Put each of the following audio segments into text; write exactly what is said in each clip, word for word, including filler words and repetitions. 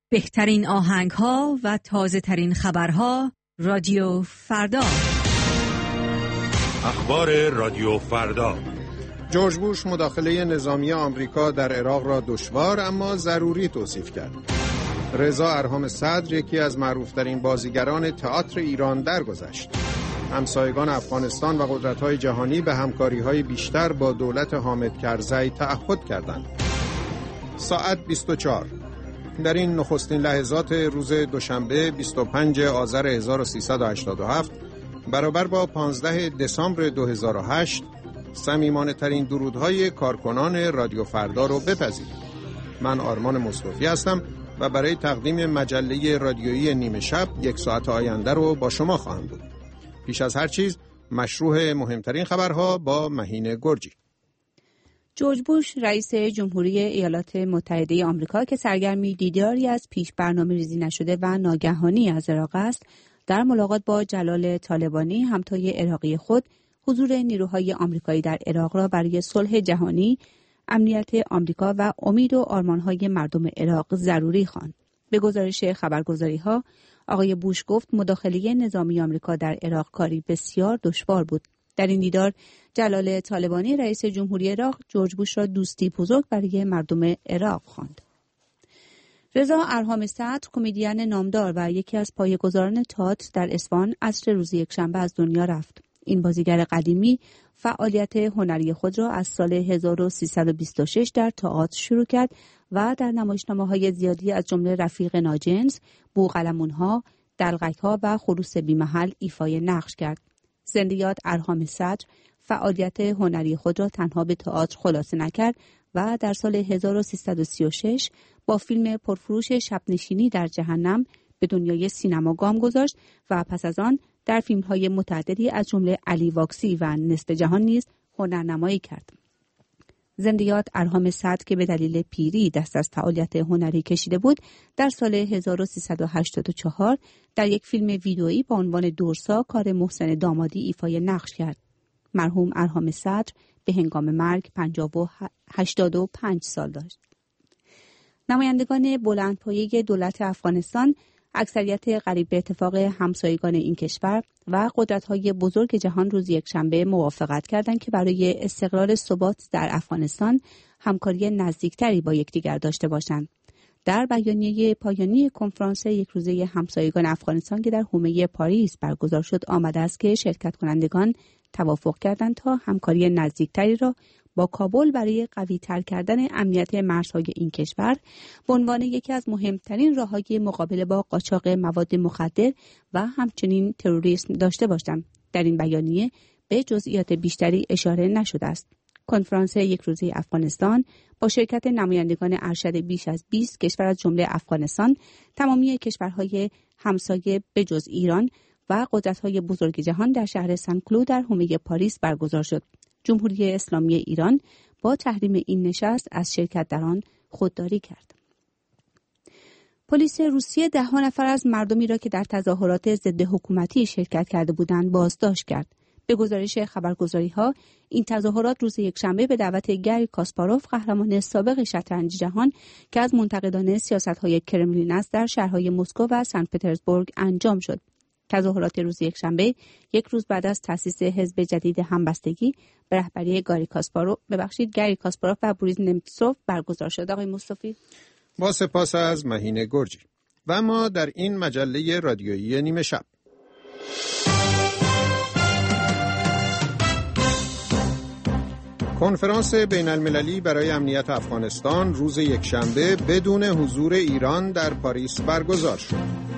بهترین آهنگ‌ها و تازه‌ترین خبرها رادیو فردا. اخبار رادیو فردا. جورج بوش مداخله نظامی آمریکا در عراق را دشوار اما ضروری توصیف کرد. رضا ارهام صدر یکی از معروف‌ترین بازیگران تئاتر ایران درگذشت. همسایگان افغانستان و قدرت‌های جهانی به همکاری‌های بیشتر با دولت حامد کرزی تعهد کردند. ساعت بیست و چهار. در این نخستین لحظات روز دوشنبه بیست و پنجم آذر هزار و سیصد و هشتاد و هفت برابر با پانزدهم دسامبر دو هزار و هشت صمیمانه‌ترین درودهای کارکنان رادیو فردا رو بپذیرید. من آرمان مصطفی هستم و برای تقدیم مجله رادیویی نیمه شب یک ساعت آینده رو با شما خواهم بود. پیش از هر چیز مشروع مهمترین خبرها با مهین گرجی. جورج بوش رئیس جمهوری ایالات متحده آمریکا که سرگرمی دیداری از پیش برنامه ریزی نشده و ناگهانی از عراق است، در ملاقات با جلال طالبانی همتای عراقی خود حضور نیروهای آمریکایی در عراق را برای صلح جهانی، امنیت آمریکا و امید و آرمانهای مردم عراق ضروری خواند. به گزارش خبرگزاری‌ها، آقای بوش گفت مداخله نظامی آمریکا در عراق کاری بسیار دشوار بود. در این دیدار جلال طالبانی رئیس جمهوری عراق جورج بوش را دوستی بزرگ برای مردم عراق خواند. رضا ارهام صدر کمدین نامدار و یکی از پایه‌گذاران تئاتر در اصفهان عصر روز یکشنبه از دنیا رفت. این بازیگر قدیمی فعالیت هنری خود را از سال هزار و سیصد و بیست و شش در تئاتر شروع کرد و در نمایشنامه‌های زیادی از جمله رفیق ناجنس، بوقلمون‌ها، دلقک‌ها و خروس بی‌محل ایفای نقش کرد. زنده یاد ارهام صدر فعالیت هنری خود را تنها به تئاتر خلاصه نکرد و در سال هزار و سیصد و سی و شش با فیلم پرفروش شب‌نشینی در جهنم به دنیای سینما گام گذاشت و پس از آن در فیلم‌های متعددی از جمله علی واکسی و نصف جهان نیز هنرنمایی کرد. زنده یاد ارهام صدر که به دلیل پیری دست از فعالیت هنری کشیده بود، در سال هزار و سیصد و هشتاد و چهار در یک فیلم ویدئویی با عنوان دورسا کار محسن دامادی ایفای نقش کرد. مرحوم ارهام صدر به هنگام مرگ پنجاه و هشتاد و پنج سال داشت. نمایندگان بلندپایه دولت افغانستان، اکثریت قریب به اتفاق همسایگان این کشور و قدرت‌های بزرگ جهان روز یکشنبه موافقت کردند که برای استقرار ثبات در افغانستان همکاری نزدیکتری با یکدیگر داشته باشند. در بیانیه پایانی کنفرانس یک روزه همسایگان افغانستان که در حومه پاریس برگزار شد آمده است که شرکت کنندگان توافق کردند تا همکاری نزدیکتری را با کابل برای قوی‌تر کردن امنیت مرزهای این کشور به عنوان یکی از مهمترین راه‌های مقابله با قاچاق مواد مخدر و همچنین تروریسم داشته باشند. در این بیانیه به جزئیات بیشتری اشاره نشده است. کنفرانس یک روزه افغانستان با شرکت نمایندگان ارشد بیش از بیست کشور از جمله افغانستان، تمامی کشورهای همسایه به جز ایران و قدرت‌های بزرگ جهان در شهر سن-کلو در حومه پاریس برگزار شد. جمهوری اسلامی ایران با تحریم این نشست از شرکت در آن خودداری کرد. پلیس روسیه ده ها نفر از مردمی را که در تظاهرات ضد حکومتی شرکت کرده بودند بازداشت کرد. به گزارش خبرگزاری‌ها، این تظاهرات روز یکشنبه به دعوت گری کاسپاروف، قهرمان سابق شطرنج جهان که از منتقدان سیاست‌های کرملین است، در شهرهای مسکو و سن پترزبورگ انجام شد. تظاهرات روز یکشنبه یک روز بعد از تأسیس حزب جدید همبستگی به رهبری گاری کاسپاروف ببخشید گری کاسپاروف و بوریس نمتسوف برگزار شد. آقای مصطفی، با سپاس از مهین گرجی. و اما در این مجله رادیویی نیمه شب کنفرانس بین المللی برای امنیت افغانستان روز یکشنبه بدون حضور ایران در پاریس برگزار شد.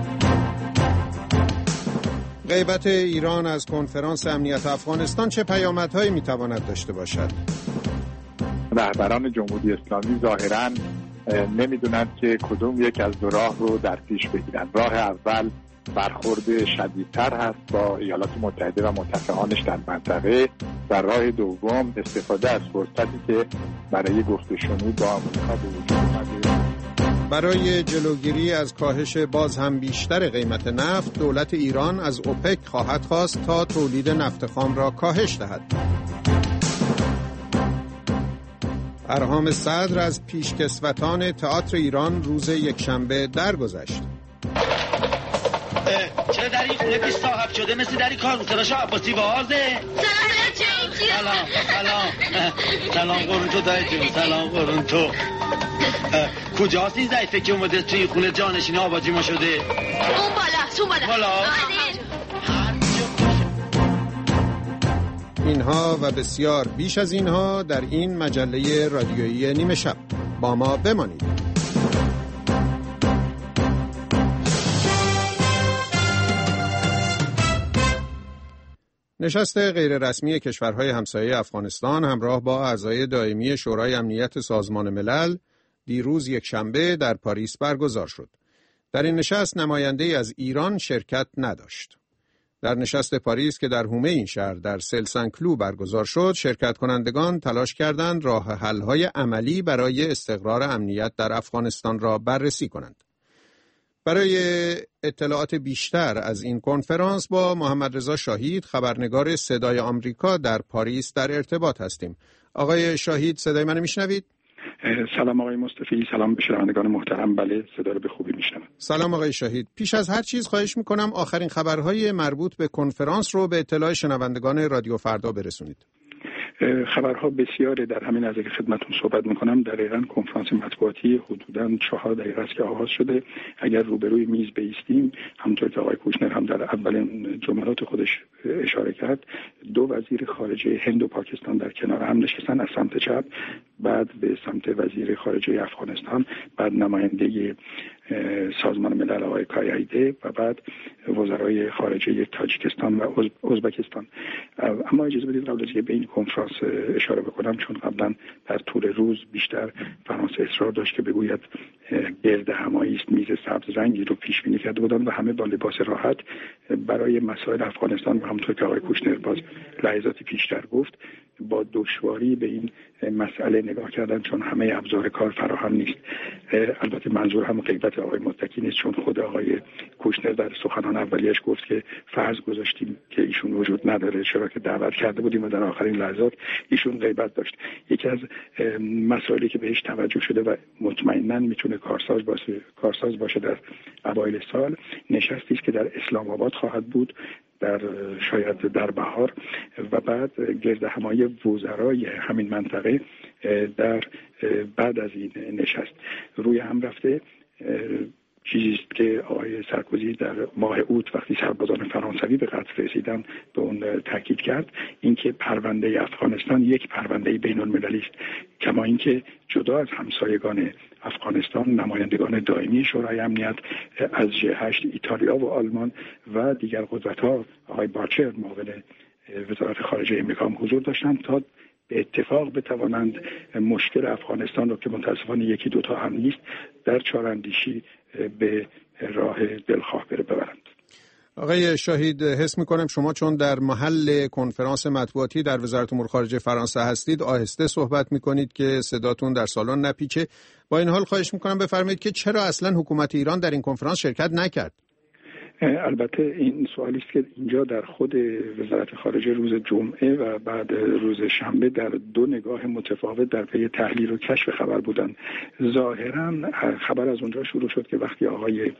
غیبت ایران از کنفرانس امنیت افغانستان چه پیامدهایی میتواند داشته باشد؟ رهبران جمهوری اسلامی ظاهراً نمیدونند که کدوم یک از دو راه رو در پیش بگیرند. راه اول برخورد شدیدتر هست با ایالات متحده و متفقانش در منطقه و راه دوم استفاده از فرصتی که برای گفت‌وشنود با آمریکا به وجود اومده. برای جلوگیری از کاهش باز هم بیشتر قیمت نفت، دولت ایران از اوپک خواهد خواست تا تولید نفت خام را کاهش دهد. ارهام صدر از پیشکسوتان تئاتر ایران روز یکشنبه درگذشت. چرا در این خونه پیش صاحب شده مثل در این کاروسراش عباسی وازه؟ سلام سلام سلام قرون تو دایی جون، سلام قرون تو. کجاست این ضعیفه که اومده توی خونه جانشین آباجی ما شده؟ اون بالا تو بالا بالا اینها و بسیار بیش از اینها در این مجله رادیویی نیمه شب. با ما بمانید. نشست غیررسمی کشورهای همسایه افغانستان همراه با اعضای دائمی شورای امنیت سازمان ملل دیروز یکشنبه در پاریس برگزار شد. در این نشست نماینده‌ای از ایران شرکت نداشت. در نشست پاریس که در حومه این شهر در سلسنکلو برگزار شد، شرکت کنندگان تلاش کردند راه حل‌های عملی برای استقرار امنیت در افغانستان را بررسی کنند. برای اطلاعات بیشتر از این کنفرانس با محمد رضا شاهید، خبرنگار صدای آمریکا در پاریس در ارتباط هستیم. آقای شاهید، صدای منو میشنوید؟ سلام آقای مصطفی، سلام به شنوندگان محترم. بله، صدا رو به خوبی میشنوم. سلام آقای شاهید. پیش از هر چیز خواهش میکنم آخرین خبرهای مربوط به کنفرانس رو به اطلاع شنوندگان رادیو فردا برسونید. خبرها بسیاره. در همین از که خدمتون صحبت میکنم، دقیقاً کنفرانس مطبوعاتی حدوداً چهار دقیقه است که آغاز شده. اگر روبروی میز بایستیم، همونطور که آقای کوشنر هم در اولین جملات خودش اشاره کرد، دو وزیر خارجه هند و پاکستان در کنار هم نشستن از سمت چپ، بعد به سمت وزیر خارجه افغانستان، بعد نماینده سازمان ملل آقای کایایده و بعد وزرای خارجه تاجیکستان و ازبکستان. اما اجازه بدید قبل از اینکه به این کنفرانس اشاره بکنم، چون قبلا در طول روز بیشتر فرانسه اصرار داشت که بگوید گرد همایی است، میز سبز رنگی رو پیش بینی کرده بودند و همه با لباس راحت برای مسائل افغانستان و همونطور که آقای کوشنر باز لحظاتی پیشتر گفت، با دشواری به این مسئله نگاه کردن، چون همه ابزار کار فراهم نیست. البته منظور هم غیبت آقای متکی نیست، چون خود آقای کوشنر در سخنان اولیش گفت که فرض گذاشتیم که ایشون وجود نداره، چرا که دعوت کرده بودیم و در آخرین لحظات ایشون غیبت داشت. یکی از مسائلی که بهش توجه شده و مطمئناً میتونه کارساز باشه کارساز باشه در اوایل سال، نشستی است که در اسلام آباد خواهد بود، در شاید در بهار، و بعد گرد همایی وزرای همین منطقه در بعد از این نشست روی هم رفته. چیزی است که آقای سارکوزی در ماه اوت وقتی سربازان فرانسوی به قتل رسیدن به اون تاکید کرد، اینکه پرونده افغانستان یک پرونده بین المللی است، کما اینکه جدا از همسایگان افغانستان نمایندگان دائمی شورای امنیت از جی هشت ایتالیا و آلمان و دیگر قدرت‌ها، آقای بارچر معاون وزارت خارجه امریکا هم حضور داشتند تا به اتفاق بتوانند مشکل افغانستان رو که متاسفانه یکی دوتا هم نیست در چاراندیشی به راه دلخواه بره ببرند. آقای شاهید، حس می‌کنم شما چون در محل کنفرانس مطبوعاتی در وزارت امور خارجه فرانسه هستید آهسته صحبت می‌کنید که صداتون در سالن نپیچه. با این حال خواهش می‌کنم بفرمایید که چرا اصلا حکومت ایران در این کنفرانس شرکت نکرد؟ البته این سوالی است که اینجا در خود وزارت خارجه روز جمعه و بعد روز شنبه در دو نگاه متفاوت در پی تحلیل و کشف خبر بودند. ظاهرا خبر از اونجا شروع شد که وقتی آقای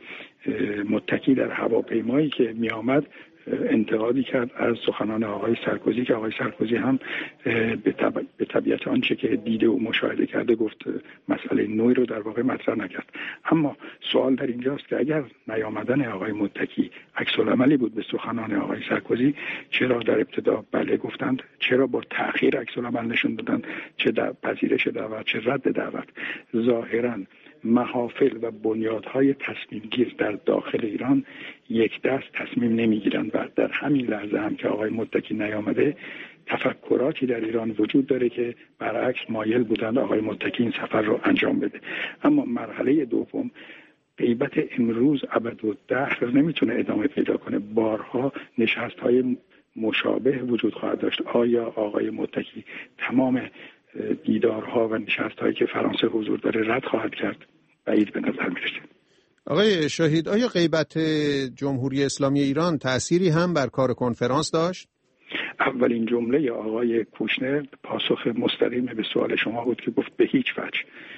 متکی در هواپیمایی که می آمد انتقادی کرد از سخنان آقای سارکوزی که آقای سارکوزی هم به, طب... به طبیعت آنچه که دیده و مشاهده کرده گفت مسئله نوعی رو در واقع مطرح نکرد. اما سوال در اینجاست که اگر نیامدن آقای متکی عکس‌العملی بود به سخنان آقای سارکوزی، چرا در ابتدا بله گفتند؟ چرا با تأخیر عکس‌العمل نشون دادند؟ چه در پذیرش دعوت چه رد دعوت؟ ظاهراً محافل و بنیادهای تصمیم گیر در داخل ایران یک دست تصمیم نمیگیرند و در همین لحظه هم که آقای متکی نیامده تفکراتی در ایران وجود داره که برعکس مایل بودند آقای متکی این سفر رو انجام بده. اما مرحله دوم، غیبت امروز ابدالدهر نمیتونه ادامه پیدا کنه. بارها نشست‌های مشابه وجود خواهد داشت. آیا آقای متکی تمام دیدارها و نشست‌هایی که فرانسه حضور داره رد خواهد کرد؟ بعید به نظر میرسه. آقای شاهید، آیا غیبت جمهوری اسلامی ایران تأثیری هم بر کار کنفرانس داشت؟ اولین جمله آقای کوشنر پاسخ مستقیم به سوال شما بود که گفت به هیچ وجه.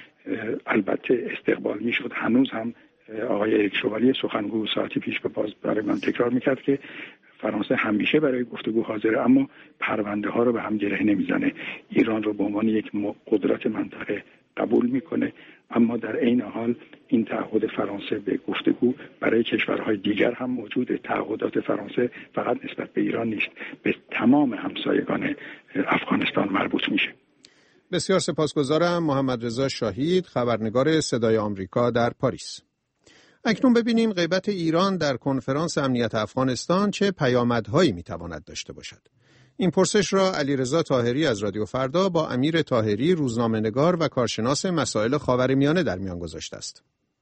البته استقبال میشد. هنوز هم آقای اریک شوالیه سخنگو ساعتی پیش به باز برای من تکرار میکرد که فرانسه همیشه برای گفتگو حاضره، اما پرونده ها رو به هم گره نمیزنه. ایران رو به عنوان یک قدرت منطقه قبول میکنه، اما در عین حال این تعهد فرانسه به گفتگو برای کشورهای دیگر هم موجوده. تعهدات فرانسه فقط نسبت به ایران نیست، به تمام همسایگان افغانستان مربوط میشه. بسیار سپاسگزارم. محمد رضا شاهید، خبرنگار صدای آمریکا در پاریس. اکنون ببینیم غیبت ایران در کنفرانس امنیت افغانستان چه پیامدهایی میتواند داشته باشد. این پرسش را علیرضا طاهری از رادیو فردا با امیر طاهری، روزنامه‌نگار و کارشناس مسائل خاورمیانه در میان گذاشته است.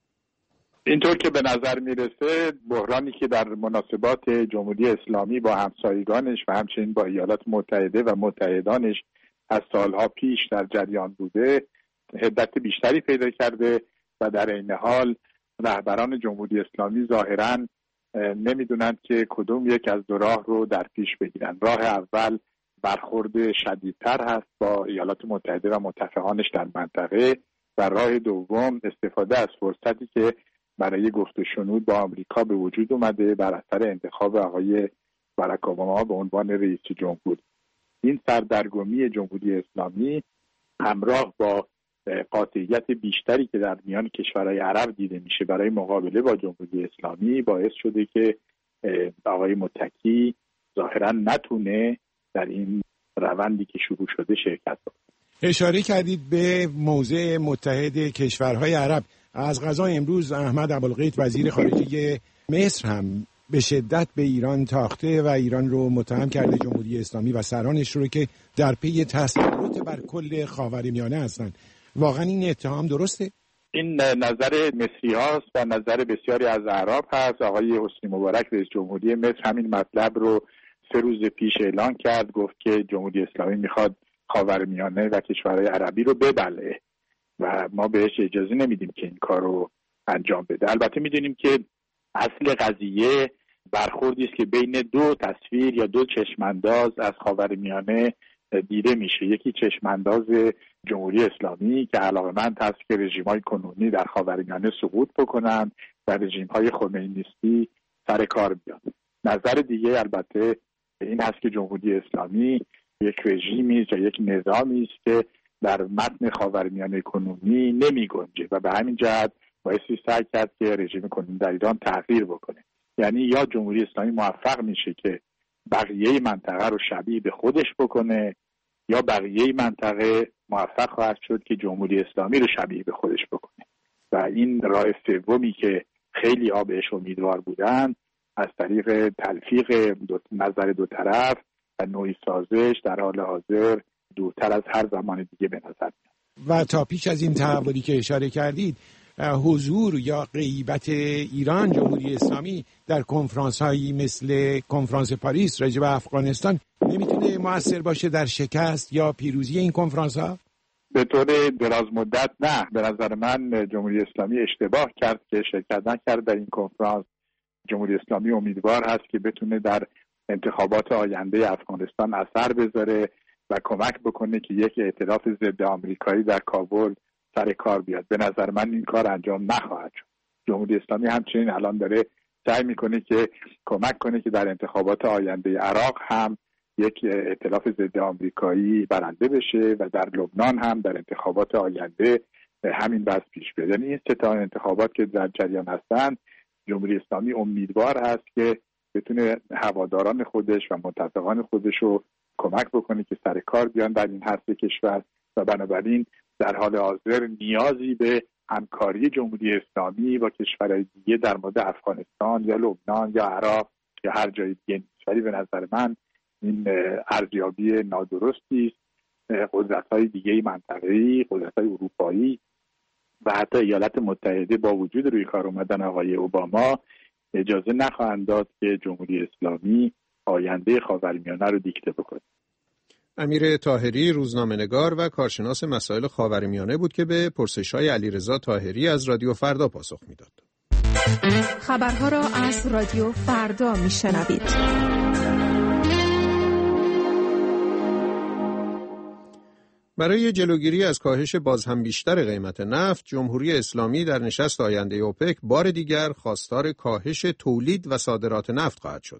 اینطور که به نظر میرسه بحرانی که در مناسبات جمهوری اسلامی با همسایگانش و همچنین با ایالات متحده و متحدانش از سالها پیش در جریان بوده حدت بیشتری پیدا کرده و در این حال رهبران جمهوری اسلامی ظاهراً نمیدونند که کدوم یک از دو راه رو در پیش بگیرن. راه اول برخورد شدیدتر هست با ایالات متحده و متفقانش در منطقه و راه دوم استفاده از فرصتی که برای گفت و شنود با آمریکا به وجود اومده بر اثر انتخاب آقای باراک اوباما به عنوان رئیس جمهور. این سردرگمی جمهوری اسلامی همراه با قاطعیت بیشتری که در میان کشورهای عرب دیده میشه برای مقابله با جمهوری اسلامی باعث شده که آقای متکی ظاهرا نتونه در این روندی که شروع شده شرکت کنه. اشاره کردید به موضع متحد کشورهای عرب. از قضا امروز احمد ابوالغیث وزیر خارجه مصر هم به شدت به ایران تاخته و ایران رو متهم کرده، جمهوری اسلامی و سرانش رو، که در پی تسلط بر کل خاورمیانه هستند. واقعا این اتهام درسته؟ این نظر مصری هاست و نظر بسیاری از اعراب هست. آقای حسنی مبارک رئیس جمهوری مصر همین مطلب رو سه روز پیش اعلان کرد، گفت که جمهوری اسلامی میخواد خاورمیانه و کشورهای عربی رو ببلعه و ما بهش اجازه نمیدیم که این کار رو انجام بده. البته میدونیم که اصل قضیه برخوردی است که بین دو تصویر یا دو چشمانداز از خاورمیانه دیده میشه. یکی چشمانداز جمهوری اسلامی که علاقمند هست که رژیم‌های کنونی در خاورمیانه سقوط بکنن و رژیم‌های خمینیستی سر کار بیان. نظر دیگه البته این هست که جمهوری اسلامی یک رژیمی است یا یک نظامی است که در متن خاورمیانه کنونی نمی‌گنجه و به همین جهت بایستی سعی کرد که رژیم کنونی در ایران تغییر بکنه. یعنی یا جمهوری اسلامی موفق میشه که بقیه منطقه رو شبیه به خودش بکنه یا بقیه منطقه موفق خواهد شد که جمهوری اسلامی رو شبیه به خودش بکنه و این راه سومی که خیلی ها بهش امیدوار بودن از طریق تلفیق دو نظر دو طرف و نوعی سازش در حال حاضر دورتر از هر زمان دیگه به نظر میاد. و تا پیش از این تحولی که اشاره کردید، حضور یا غیبت ایران، جمهوری اسلامی در کنفرانس هایی مثل کنفرانس پاریس راجع به افغانستان نمیتونه مؤثر باشه در شکست یا پیروزی این کنفرانس ها؟ به طور دراز مدت نه. به نظر من جمهوری اسلامی اشتباه کرد که شرکت نکرد در این کنفرانس. جمهوری اسلامی امیدوار هست که بتونه در انتخابات آینده افغانستان اثر بذاره و کمک بکنه که یک ائتلاف ضد آمریکایی در کابل سر کار بیاد. به نظر من این کار انجام نخواهد شد. جمهوری اسلامی همچنین الان داره سعی میکنه که کمک کنه که در انتخابات آینده عراق هم یک ائتلاف ضد آمریکایی برنده بشه و در لبنان هم در انتخابات آینده همین بحث پیش بیاد. یعنی این سه تا انتخابات که در جریان هستند، جمهوری اسلامی امیدوار هست که بتونه هواداران خودش و متفقان خودش رو کمک بکنه که سر کار بیان در این هر سه کشور و بنابراین در حال حاضر نیازی به همکاری جمهوری اسلامی با کشورهای دیگه در مورد افغانستان یا لبنان یا عراق یا هر جای دیگه نیست. ولی به نظر من این ارزیابی نادرستی است. قدرت‌های دیگه منطقه‌ای، قدرت‌های اروپایی و حتی ایالات متحده با وجود روی کار اومدن آقای اوباما اجازه نخواهند داد که جمهوری اسلامی آینده خاورمیانه رو دیکته بکنه. امیر طاهری، روزنامه‌نگار و کارشناس مسائل خاورمیانه بود که به پرسش‌های علیرضا طاهری از رادیو فردا پاسخ میداد. خبرها را از رادیو فردا میشنوید. برای جلوگیری از کاهش باز هم بیشتر قیمت نفت، جمهوری اسلامی در نشست آینده اوپک بار دیگر خواستار کاهش تولید و صادرات نفت خواهد شد.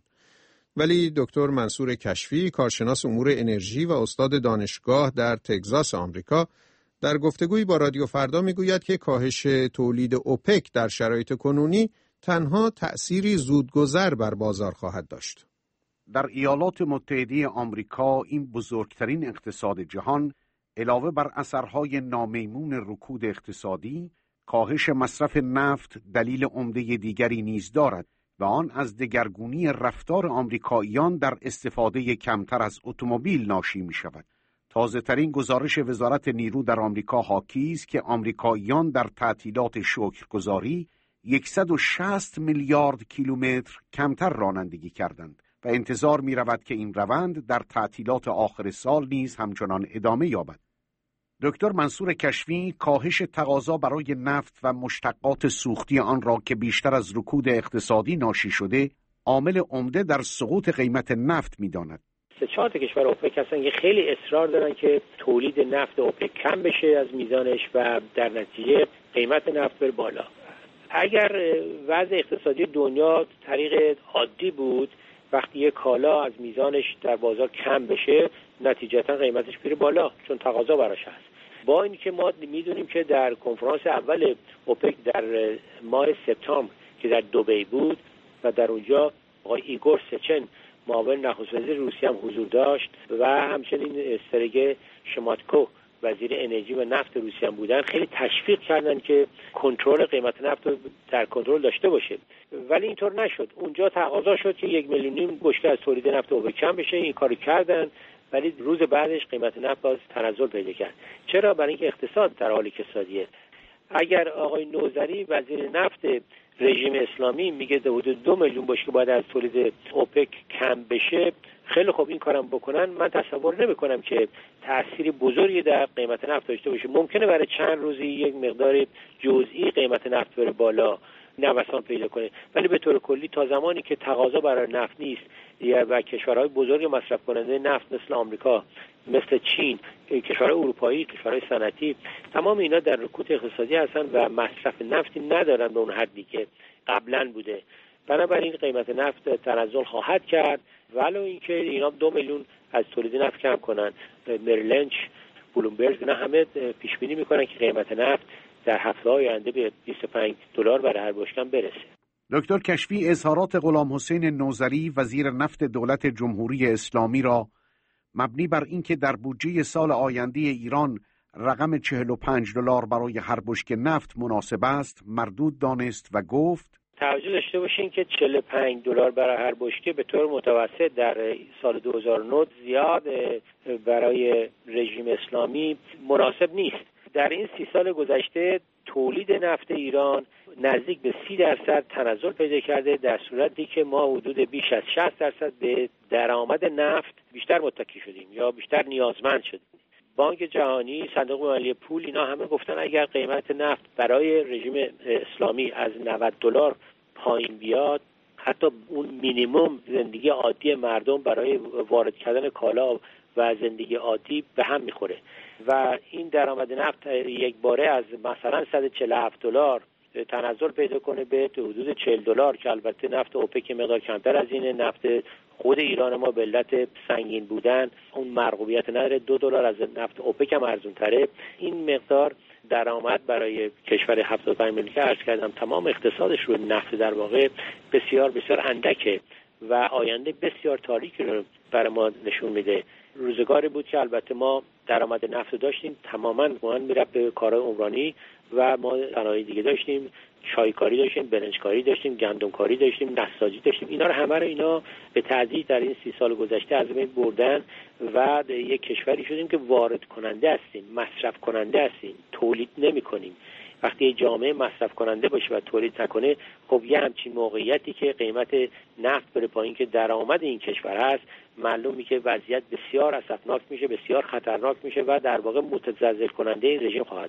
ولی دکتر منصور کشفی، کارشناس امور انرژی و استاد دانشگاه در تگزاس آمریکا، در گفتگویی با رادیو فردا میگوید که کاهش تولید اوپک در شرایط کنونی تنها تأثیری زودگذر بر بازار خواهد داشت. در ایالات متحده آمریکا، این بزرگترین اقتصاد جهان، علاوه بر اثرهای نامیمون رکود اقتصادی، کاهش مصرف نفت دلیل عمده دیگری نیز دارد و آن از دگرگونی رفتار آمریکاییان در استفاده کمتر از اتومبیل ناشی می شود. تازه ترین گزارش وزارت نیرو در آمریکا حاکی است که آمریکاییان در تعطیلات شکرگزاری صد و شصت میلیارد کیلومتر کمتر رانندگی کردند و انتظار می رود که این روند در تعطیلات آخر سال نیز همچنان ادامه یابد. دکتر منصور کشفی، کاهش تقاضا برای نفت و مشتقات سوختی آن را که بیشتر از رکود اقتصادی ناشی شده، عامل عمده در سقوط قیمت نفت می داند. سه چهار تا کشور اوپک هستن که خیلی اصرار دارن که تولید نفت اوپک کم بشه از میزانش و در نتیجه قیمت نفت بره بالا. اگر وضع اقتصادی دنیا طریق عادی بود، وقتی یک کالا از میزانش در بازار کم بشه، نتیجتا قیمتش میره بالا چون تقاضا براش هست. با اینکه ما میدونیم که در کنفرانس اول اوپک در ماه سپتامبر که در دبی بود و در اونجا آقای ایگور سچن معاون نخست وزیر روسیه هم حضور داشت و همچنین سرگئی شماتکو وزیر انرژی و نفت روسیه هم بودن، خیلی تشویق کردن که کنترل قیمت نفت رو در کنترل داشته باشه، ولی اینطور نشد. اونجا تقاضا شد که یک میلیون نیم بشکه از تولید نفت اوپک کم بشه، این کارو کردن، ولی روز بعدش قیمت نفت باز تنزل پیدا کرد. چرا؟ برای اینکه اقتصاد در حال کسادیه. اگر آقای نوذری وزیر نفت رژیم اسلامی میگه حدود دو میلیون بشکه باید از تولید اوپک کم بشه، خیلی خوب این کارم بکنن، من تصور نمی‌کنم که تأثیری بزرگی در قیمت نفت داشته باشه. ممکنه برای چند روزی یک مقدار جزئی قیمت نفت بره بالا، نوسان پیدا کنه، ولی به طور کلی تا زمانی که تقاضا برای نفت نیست و کشورهای بزرگ مصرف کننده نفت مثل آمریکا، مثل چین، کشورهای اروپایی، کشورهای صنعتی، تمام اینا در رکود اقتصادی هستن و مصرف نفتی ندارن به اون حدی که قبلا بوده. بنابراین قیمت نفت تنزل خواهد کرد، ولو اینکه اینا دو میلیون از تولید نفت کم کنن. مریلنچ، بلومبرگ، اینا همه پیش بینی میکنن که قیمت نفت در هفته‌های آینده به بیست و پنج دلار برای هر بشکه برسه. دکتر کشفی، اظهارات غلام حسین نوذری وزیر نفت دولت جمهوری اسلامی را مبنی بر اینکه در بودجه سال آینده ایران رقم چهل و پنج دلار برای هر بشکه نفت مناسب است، مردود دانست و گفت توجه داشته باشین که چهل و پنج دلار برای هر بشکه به طور متوسط در سال دو هزار و نه زیاد برای رژیم اسلامی مناسب نیست. در این سی سال گذشته تولید نفت ایران نزدیک به سی درصد تنزل پیدا کرده، در صورتی که ما حدود بیش از شصت درصد به درآمد نفت بیشتر متکی شدیم یا بیشتر نیازمند شدیم. بانک جهانی، صندوق ملی پول، اینا همه گفتن اگر قیمت نفت برای رژیم اسلامی از نود دلار پایین بیاد، حتی اون مینیمم زندگی عادی مردم برای وارد کردن کالا و زندگی عادی به هم میخوره و این درآمد نفت یک باره از مثلا صد و چهل و هفت دلار تنزل پیدا کنه به حدود چهل دلار که البته نفت اوپک مقدار کمتر از اینه. نفت خود ایران ما به علت سنگین بودن اون مرغوبیت نداره، دو دلار از نفت اوپک هم ارزون تره. این مقدار درآمد برای کشور هفتاد و پنج میلیون که عرض کردم تمام اقتصادش رو نفت در واقع بسیار بسیار اندکه و آینده بسیار تاریکی رو برای ما نشون میده. روزگاری بود که البته ما درآمد نفت داشتیم، تماما مهان میرفت به کارهای عمرانی و ما صنایع دیگه داشتیم، چایکاری داشتیم، برنجکاری داشتیم، گندمکاری داشتیم، نساجی داشتیم. اینا رو همه رو اینا به تدریج در این سی سال گذشته از بین بردن و یک کشوری شدیم که وارد کننده هستیم، مصرف کننده هستیم، تولید نمی کنیم. وقتی جامعه مصرف کننده باشه و تولید نکنه، خب یه همچین موقعیتی که قیمت نفت بره پایین که درآمد این کشور هست، معلومی که وضعیت بسیار اسفناک میشه، بسیار خطرناک میشه و در واقع متزلزل کننده این رژیم خواهد.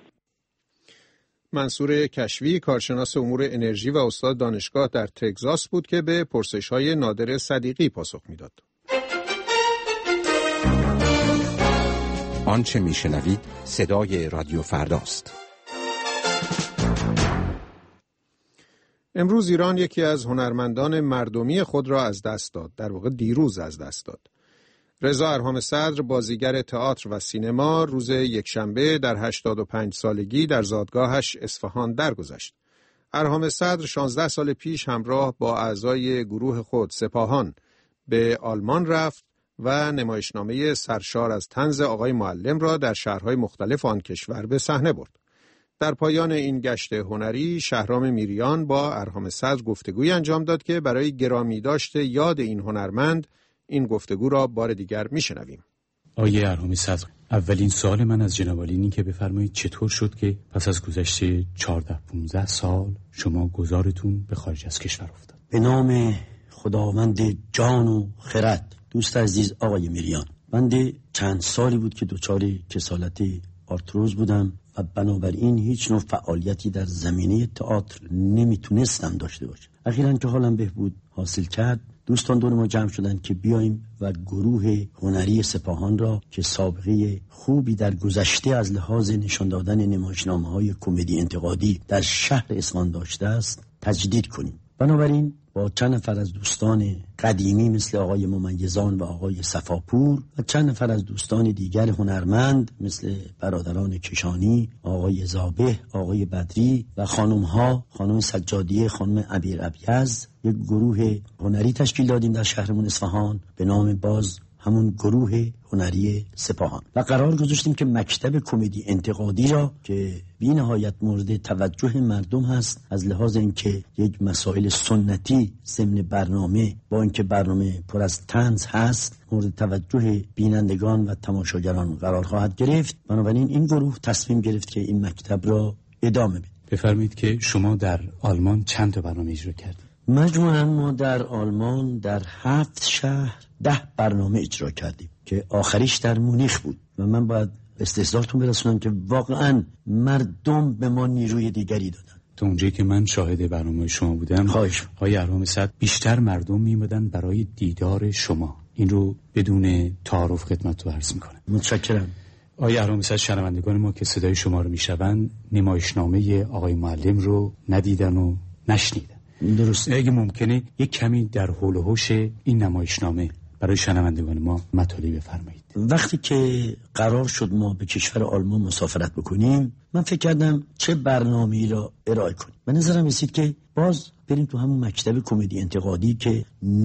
منصور کشفی، کارشناس امور انرژی و استاد دانشگاه در تگزاس بود که به پرسش‌های نادر صدیقی پاسخ میداد. آنچه میشنوید صدای رادیو فرداست. امروز ایران یکی از هنرمندان مردمی خود را از دست داد. در واقع دیروز از دست داد. رضا ارهام صدر، بازیگر تئاتر و سینما، روز یکشنبه در هشتاد و پنج سالگی در زادگاهش اصفهان درگذشت. ارهام صدر شانزده سال پیش همراه با اعضای گروه خود سپاهان به آلمان رفت و نمایشنامه سرشار از طنز آقای معلم را در شهرهای مختلف آن کشور به صحنه برد. در پایان این گشت هنری شهرام میریان با ارهام صدر گفتگوی انجام داد که برای گرامی داشته یاد این هنرمند این گفتگو را بار دیگر میشنویم. آقای ارهام صدر، اولین سوال من از جناب عالی این که بفرمایید چطور شد که پس از گذشت چهارده پانزده سال شما گذارتون به خارج از کشور افتاد؟ به نام خداوند جان و خرد. دوست عزیز آقای میریان، من چند سالی بود که دچار کسالت آرتروز بودم و بنابراین هیچ نوع فعالیتی در زمینه تئاتر نمیتونستم داشته باشم. اخیراً که حالم بهبود حاصل کرد، دوستان دور ما جمع شدند که بیایم و گروه هنری سپاهان را که سابقه خوبی در گذشته از لحاظ نشان دادن نمایشنامه‌های کمدی انتقادی در شهر اصفهان داشته است تجدید کنیم. بنابراین با چند نفر از دوستان قدیمی مثل آقای ممیزان و آقای صفاپور و چند نفر از دوستان دیگر هنرمند مثل برادران کشانی، آقای زابه، آقای بدری و خانم‌ها، خانم سجادیه، خانم عبیر ابیض، یک گروه هنری تشکیل دادیم در شهرمون اصفهان به نام باز همون گروه هنری سپاهان و قرار گذاشتیم که مکتب کمدی انتقادی را که بی نهایت مورد توجه مردم هست از لحاظ اینکه یک مسائل سنتی ضمن برنامه با اینکه برنامه پر از طنز هست مورد توجه بینندگان و تماشاگران قرار خواهد گرفت. بنابراین این گروه تصمیم گرفت که این مکتب را ادامه بده. بفرمایید که شما در آلمان چند تا برنامه اجرا کردید؟ مجموعاً ما در آلمان در هفت شهر ده برنامه اجرا کردیم که آخریش در مونیخ بود و من باید استحضارتون برسونم که واقعاً مردم به ما نیروی دیگری دادن. تا اونجایی که من شاهد برنامه شما بودم آقای ارهام صدر، بیشتر مردم میمدن برای دیدار شما. این رو بدون تعارف خدمتتون عرض میکنم. متشکرم. آقای ارهام صدر، شنوندگان ما که صدای شما رو میشنون نمایشنامه آقای معلم رو ندیدن و نشنیدن. درست. اگه ممکنه یک کمی در حول و حوش این نمایشنامه برای شنوندگان ما مطالعه بفرمایید. وقتی که قرار شد ما به کشور آلمان مسافرت بکنیم، من فکر کردم چه برنامه‌ای را ارائه کنیم. به نظرم رسید که باز بریم تو همون مکتب کمدی انتقادی که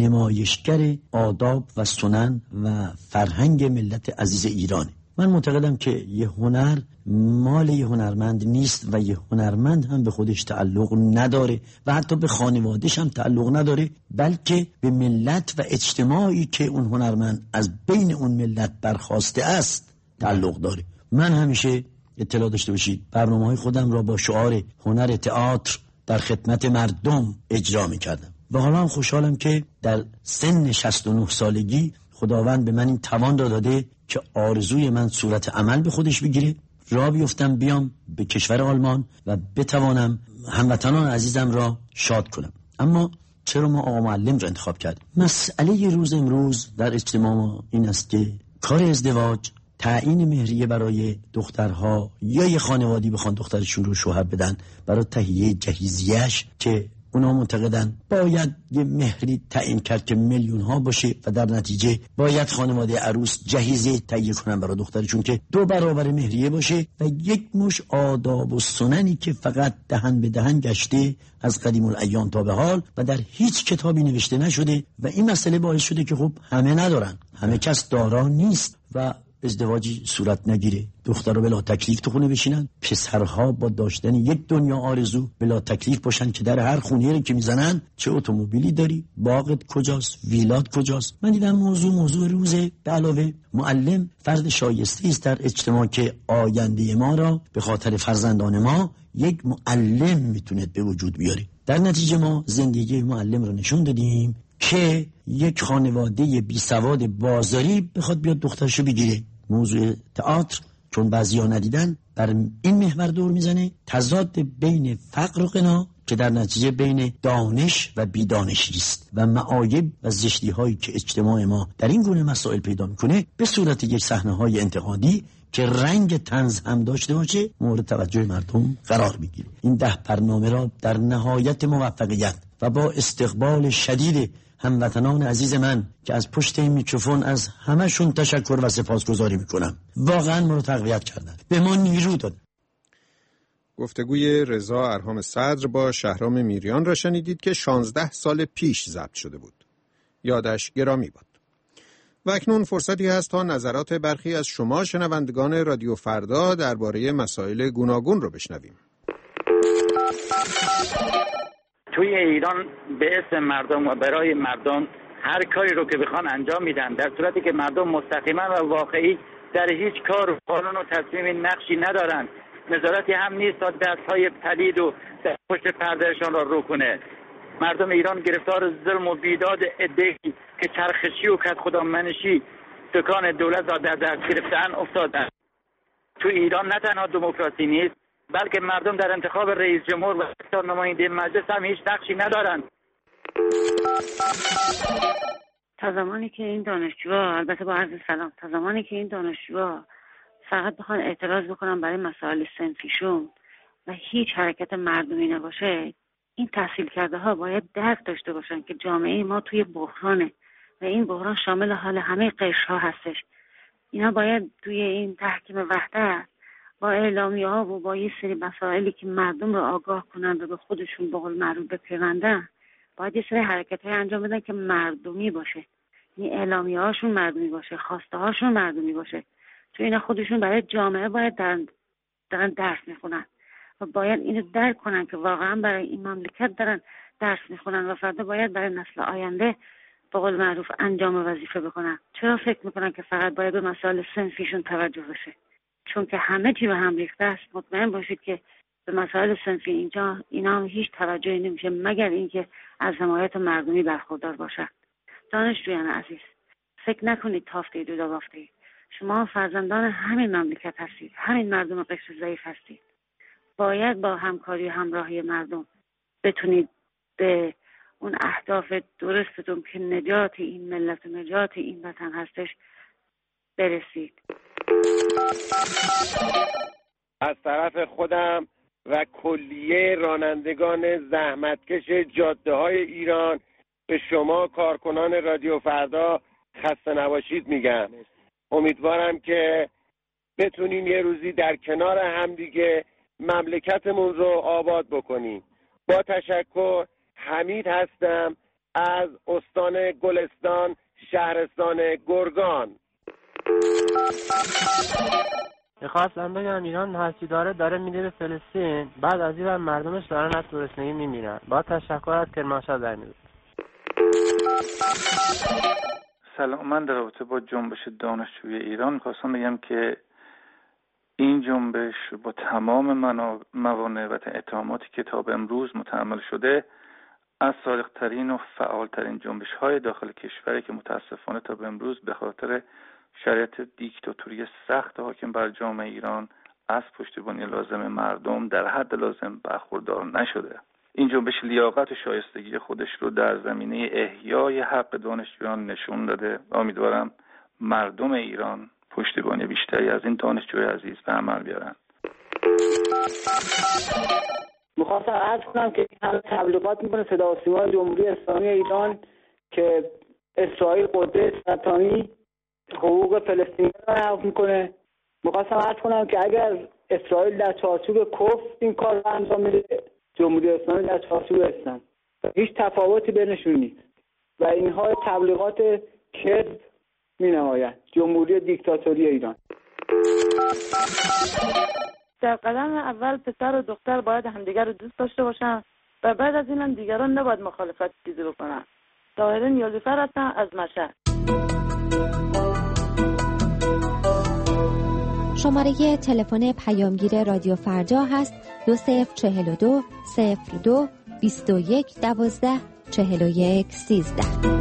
نمایشگر آداب و سنن و فرهنگ ملت عزیز ایرانه. من معتقدم که یه هنر مال یه هنرمند نیست و یه هنرمند هم به خودش تعلق نداره و حتی به خانواده‌اش هم تعلق نداره، بلکه به ملت و اجتماعی که اون هنرمند از بین اون ملت برخواسته است تعلق داره. من همیشه اطلاع داشته باشید برنامه‌های خودم را با شعار هنر تئاتر در خدمت مردم اجرا می‌کردم و حالا هم خوشحالم که در سن شصت و نه سالگی خداوند به من این توان را داده که آرزوی من صورت عمل به خودش بگیره، راه بیفتم بیام به کشور آلمان و بتوانم هموطنان عزیزم را شاد کنم. اما چرا ما آقا معلم را انتخاب کردیم؟ مسئله روز امروز در اجتماع ما این است که کار ازدواج، تعیین مهریه برای دخترها یا یه خانوادی بخوان دخترشون رو شوهر بدن برای تهیه جهیزیه‌اش که اونا معتقدن باید یه مهری تعیین کرد که میلیون ها باشه و در نتیجه باید خانواده عروس جهیزیه تهیه کنن برای دخترشون که دو برابر مهریه باشه و یک مش آداب و سننی که فقط دهن به دهن گشته از قدیم الایام تا به حال و در هیچ کتابی نوشته نشده و این مسئله باعث شده که خب همه ندارن، همه کس دارا نیست و ازدواجی صورت نگیره. دخترها بلا تکلیف تو خونه بشینن، پسرها با داشتن یک دنیا آرزو بلا تکلیف باشن که در هر خونه‌ای که میزنن چه اتومبیلی داری، باغت کجاست، ویلات کجاست. من دیدم موضوع موضوع روزه. به علاوه معلم فرد شایسته است در اجتماع که آینده ما را به خاطر فرزندان ما یک معلم میتونه به وجود بیاره. در نتیجه ما زندگی معلم رو نشون دادیم که یک خانواده بی سواد بازاری بخواد بیاد دخترشو بگیره. موضوع تئاتر چون بعضیا ندیدن بر این محور دور میزنه، تضاد بین فقر و غنا که در نتیجه بین دانش و بیدانشی است و معایب و زشتی هایی که اجتماع ما در این گونه مسائل پیدا میکنه به صورت یک صحنه های انتقادی که رنگ طنز هم داشته باشه مورد توجه مردم قرار میگیره. این ده برنامه را در نهایت موفقیت و با استقبال شدید هموطنان عزیز من که از پشت این میکروفون از همشون تشکر و سپاسگزاری میکنم، واقعا ما رو تقویت کردن، به ما نیرو دادن. گفتگوی رضا ارهام صدر با شهرام میریان را شنیدید که شانزده سال پیش ضبط شده بود. یادش گرامی باد. و اکنون فرصتی هست تا نظرات برخی از شما شنوندگان رادیو فردا درباره مسائل گوناگون رو بشنویم. توی ایران به اسم مردم و برای مردم هر کاری رو که بخوان انجام میدن، در صورتی که مردم مستقیما و واقعی در هیچ کار و قانون و تصمیم نقشی ندارن. نظارتی هم نیست تا دستهای پلید و پشت پردهشان را رو کنه. مردم ایران گرفتار ظلم و بیداد عده‌ای که چرخشی و کد خدا منشی دکان دولت را در دست گرفتن افتادن. تو ایران نه تنها دموکراسی نیست، بلکه مردم در انتخاب رئیس جمهور و اختیار نماینده مجلس هم هیچ نقشی ندارند. تا زمانی که این دانشجوها، البته با عرض سلام، تا زمانی که این دانشجوها فقط بخوان اعتراض بکنن برای مسائل صنفیشون و هیچ حرکت مردمی نباشه، این تحصیل کرده ها باید درک داشته باشن که جامعه ما توی بحرانه و این بحران شامل حال همه قشر ها هستش. اینا باید توی این تحکیم وحدت با اعلامیه ها و با یه سری مسائلی که مردم رو آگاه کنند و به خودشون به قول معروف بپیوندن، باید یه سری حرکت های انجام بدن که مردمی باشه. یعنی اعلامیه هاشون مردمی باشه، خواسته هاشون مردمی باشه. تو اینا خودشون برای جامعه باید دارن, دارن درس میخونن و باید اینو درک کنن که واقعا برای این مملکت دارن درس میخونن و فردا باید برای نسل آینده به قول معروف انجام وظیفه بکنن. چرا فکر میکنن که فقط باید به مسائل صنفیشون توجه بشه؟ چون که همه چی به هم ریخته است. مطمئن باشید که به مسائل صنفی اینجا اینا هم هیچ توجهی نمیشه مگر اینکه از حمایت مردمی برخوردار باشن. دانشجویان عزیز، فکر نکنید تافته دو بافته. شما فرزندان همین مملکت هستید، همین مردم قشر ضعیف هستید. باید با همکاری و همراهی مردم بتونید به اون اهداف درستتون که نجات این ملت و نجات این وطن هستش برسید. از طرف خودم و کلیه رانندگان زحمتکش جاده های ایران به شما کارکنان رادیو فردا خسته نباشید میگم. امیدوارم که بتونیم یه روزی در کنار همدیگه مملکتمون رو آباد بکنیم. با تشکر، حمید هستم از استان گلستان، شهرستان گرگان. میخواستم بگم ایران هستی داره داره میده به فلسطین، بعد از این مردمش دارن از گرسنگی میمیرن. با تشکر از کرمانشاه در میاد. سلام، من در رابطه با جنبش دانشجوی ایران میخواستم بگم که این جنبش با تمام موانع و اتهاماتی که تا به امروز متحمل شده از صادق‌ترین و فعالترین جنبش‌های داخل کشوری که متاسفانه تا به امروز به خاطر شرایط دیکتاتوری سخت حاکم بر جامعه ایران از پشتیبانی لازم مردم در حد لازم برخوردار نشده. این جنبش لیاقت و شایستگی خودش رو در زمینه احیای حق دانشجویان نشون داده و امیدوارم مردم ایران پشتیبانی بیشتری از این دانشجوی عزیز به عمل بیارن. میخواستم عرض کنم که همه تبلیغات میکنه صدا و سیما جمهوری اسلامی ایران که اسرائیل قدرت ستانی حقوق فلسطینیان را حفظ میکنه. میخواستم عرض کنم که اگر اسرائیل در چارچوب کفر این کار را انجام میده، جمهوری اسلامی در چارچوب اسلام، هیچ تفاوتی بینشون نیست و اینها تبلیغات کذب مینماید جمهوری دیکتاتوری ایران. در قدم اول پسر و دختر باید همدیگر رو دوست داشته باشن و بعد از این هم دیگران نباید مخالفت چیزی بکنن. طاهره نیازی‌فر هستم از مشهد. شماره تلفن پیامگیر رادیو فردا هست دو صفر چهل و دو صفر دو بیست و یک دوازده چهل و یک سیزده.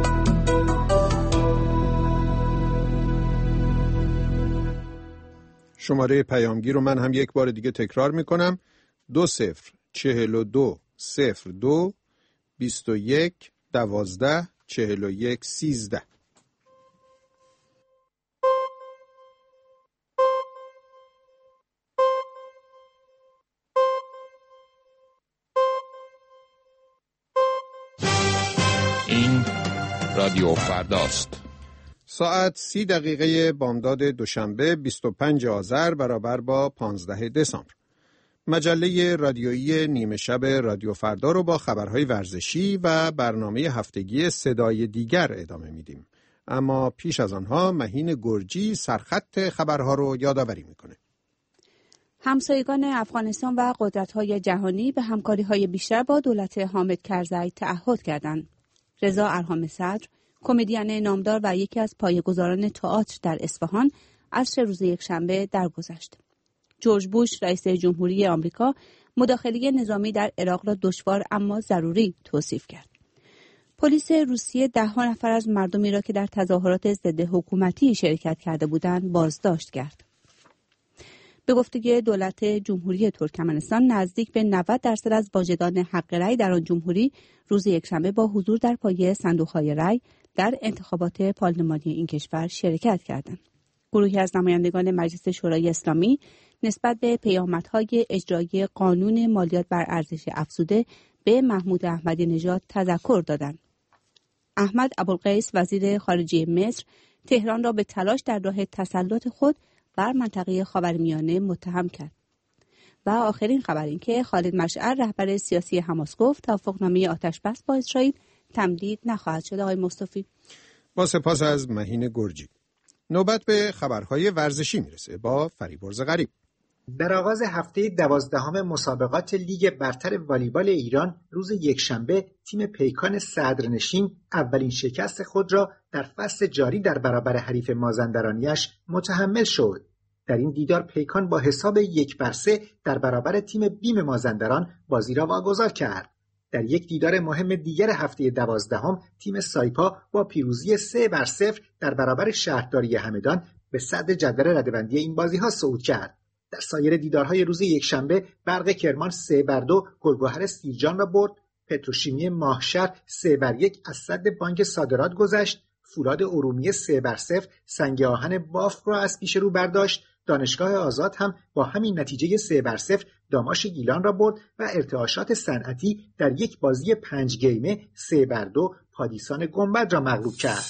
شماره پیامگیر رو من هم یک بار دیگه تکرار میکنم: دو صفر چهل و دو صفر دو بیست و یک دوازده چهل و یک سیزده. این رادیو فرداست. ساعت سی دقیقه بامداد دوشنبه بیست و پنج آذر برابر با پانزده دسامبر. مجله رادیویی نیمه شب رادیو فردا رو با خبرهای ورزشی و برنامه هفتگی صدای دیگر ادامه میدیم. اما پیش از آنها مهین گرجی سرخط خبرها رو یادآوری میکنه. همسایگان افغانستان و قدرت‌های جهانی به همکاری‌های بیشتر با دولت حامد کرزی تعهد کردند. رضا ارهام صدر، کمدین نامدار و یکی از پایه‌گذاران تئاتر در اصفهان، عصر روز یکشنبه درگذشت. جورج بوش رئیس جمهوری آمریکا مداخله نظامی در عراق را دشوار اما ضروری توصیف کرد. پلیس روسیه ده ها نفر از مردمی را که در تظاهرات ضد حکومتی شرکت کرده بودند بازداشت کرد. به گفته دولت جمهوری ترکمنستان نزدیک به نود درصد از واجدان حق رأی در آن جمهوری روز یکشنبه با حضور در پایه صندوق‌های رأی در انتخابات پارلمانی این کشور شرکت کردند. گروهی از نمایندگان مجلس شورای اسلامی نسبت به پیامدهای اجرایی قانون مالیات بر ارزش افزوده به محمود احمدی نژاد تذکر دادند. احمد ابوالقیس وزیر خارجه مصر تهران را به تلاش در راه تسلط خود بر منطقه خاورمیانه متهم کرد. و آخرین خبر این که خالد مشعل رهبر سیاسی حماس گفت توافقنامه آتشبس با اسرائیل تمدید نخواهد شد. آقای مصطفی، با سپاس از مهین گرجی. نوبت به خبرهای ورزشی میرسه با فریبرز غریب. در آغاز هفته دوازدهم مسابقات لیگ برتر والیبال ایران روز یکشنبه تیم پیکان صدرنشین اولین شکست خود را در فصل جاری در برابر حریف مازندرانیش متحمل شد. در این دیدار پیکان با حساب یک بر سه در برابر تیم بیم مازندران بازی را واگذار کرد. در یک دیدار مهم دیگر هفته دوازدهم تیم سایپا با پیروزی سه بر صفر در برابر شهرداری همدان به صدر جدول رده‌بندی این بازی‌ها صعود کرد. در سایر دیدارهای روز یکشنبه برق کرمان سه بر دو گلگهر سیرجان را برد، پتروشیمی ماهشهر سه بر یک از سد بانک صادرات گذشت، فولاد ارومیه سه بر صفر سنگ آهن بافق را از پیش رو برداشت، دانشگاه آزاد هم با همین نتیجه سه بر صفر داماش گیلان را برد و ارتعاشات صنعتی در یک بازی پنج گیمه سه بر دو پادیسان گنبد را مغلوب کرد.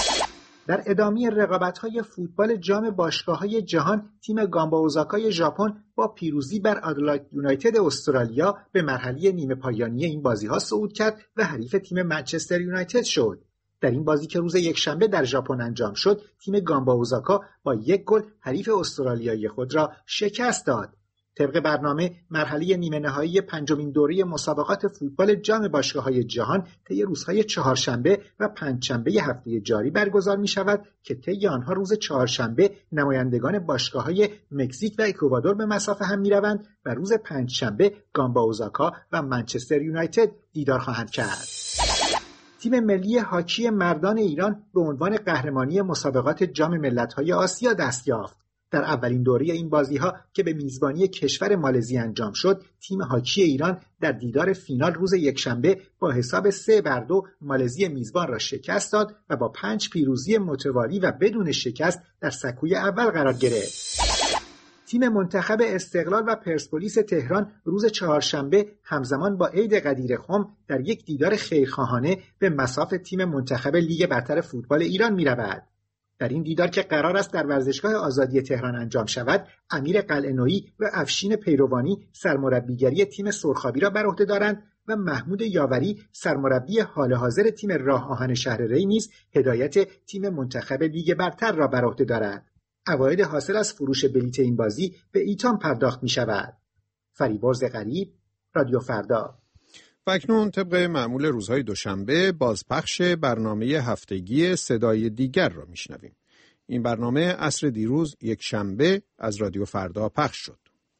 در ادامه رقابت‌های فوتبال جام باشگاه‌های جهان تیم گامبا اوزاکای ژاپن با پیروزی بر آدلاید یونایتد استرالیا به مرحله نیمه پایانی این بازی‌ها صعود کرد و حریف تیم منچستر یونایتد شد. در این بازی که روز یکشنبه در ژاپن انجام شد تیم گامبا اوزاکا با یک گل حریف استرالیایی خود را شکست داد. طبق برنامه مرحله نیمه نهایی پنجمین دوره مسابقات فوتبال جام باشگاه‌های جهان طی روزهای چهارشنبه و پنجشنبه هفته جاری برگزار می‌شود که طی آنها روز چهارشنبه نمایندگان باشگاه‌های مکزیک و اکوادور به مصاف هم می‌روند و روز پنجشنبه گامبا اوزاکا و منچستر یونایتد دیدار خواهند کرد. تیم ملی هاکی مردان ایران به عنوان قهرمانی مسابقات جام ملت‌های آسیا دست یافت. در اولین دوره این بازی‌ها که به میزبانی کشور مالزی انجام شد، تیم هاکی ایران در دیدار فینال روز یکشنبه با حساب سه بر دو مالزی میزبان را شکست داد و با پنج پیروزی متوالی و بدون شکست در سکوی اول قرار گرفت. تیم منتخب استقلال و پرسپولیس تهران روز چهارشنبه همزمان با عید قدیر خم در یک دیدار خیرخواهانه به مصاف تیم منتخب لیگ برتر فوتبال ایران می‌رود. در این دیدار که قرار است در ورزشگاه آزادی تهران انجام شود، امیر قلعه‌نویی و افشین پیروانی سرمربیگری تیم سرخابی را بر عهده دارند و محمود یاوری سرمربی حال حاضر تیم راه آهن شهر ری نیز هدایت تیم منتخب لیگ برتر را بر عهده دارد. عواید حاصل از فروش بلیت این بازی به ایتام پرداخت می شود. فریبرز غریب، رادیو فردا. و اکنون طبق معمول روزهای دوشنبه بازپخش برنامه هفتگی صدای دیگر را میشنویم. این برنامه عصر دیروز یک شنبه از رادیو فردا پخش شد.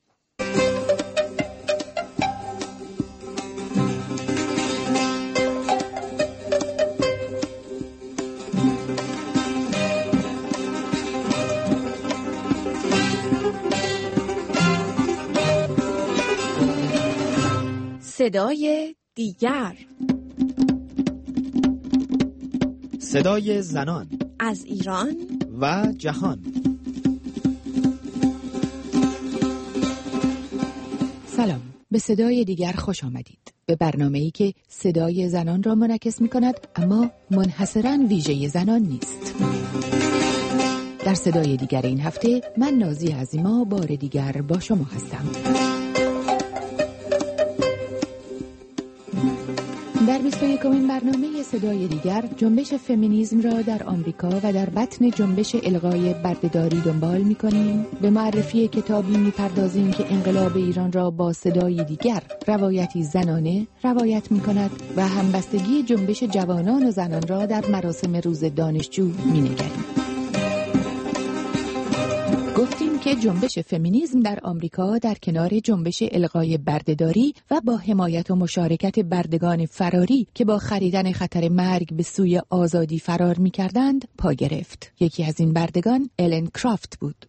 صدای دیگر، صدای زنان از ایران و جهان. سلام، به صدای دیگر خوش آمدید. به برنامه‌ای که صدای زنان را منعکس می‌کند اما منحصراً ویژه زنان نیست. در صدای دیگر این هفته من نازی عظیما بار دیگر با شما هستم. در بیست و یکمین برنامه صدای دیگر جنبش فمینیسم را در آمریکا و در بطن جنبش الغای بردهداری دنبال می‌کنیم. به معرفی کتابی می‌پردازیم که انقلاب ایران را با صدای دیگر، روایتی زنانه روایت می‌کند و همبستگی جنبش جوانان و زنان را در مراسم روز دانشجو می‌نگریم. گفتیم که جنبش فمینیسم در آمریکا در کنار جنبش الغای بردهداری و با حمایت و مشارکت بردگان فراری که با خریدن خطر مرگ به سوی آزادی فرار می‌کردند پا گرفت. یکی از این بردگان الن کرافت بود.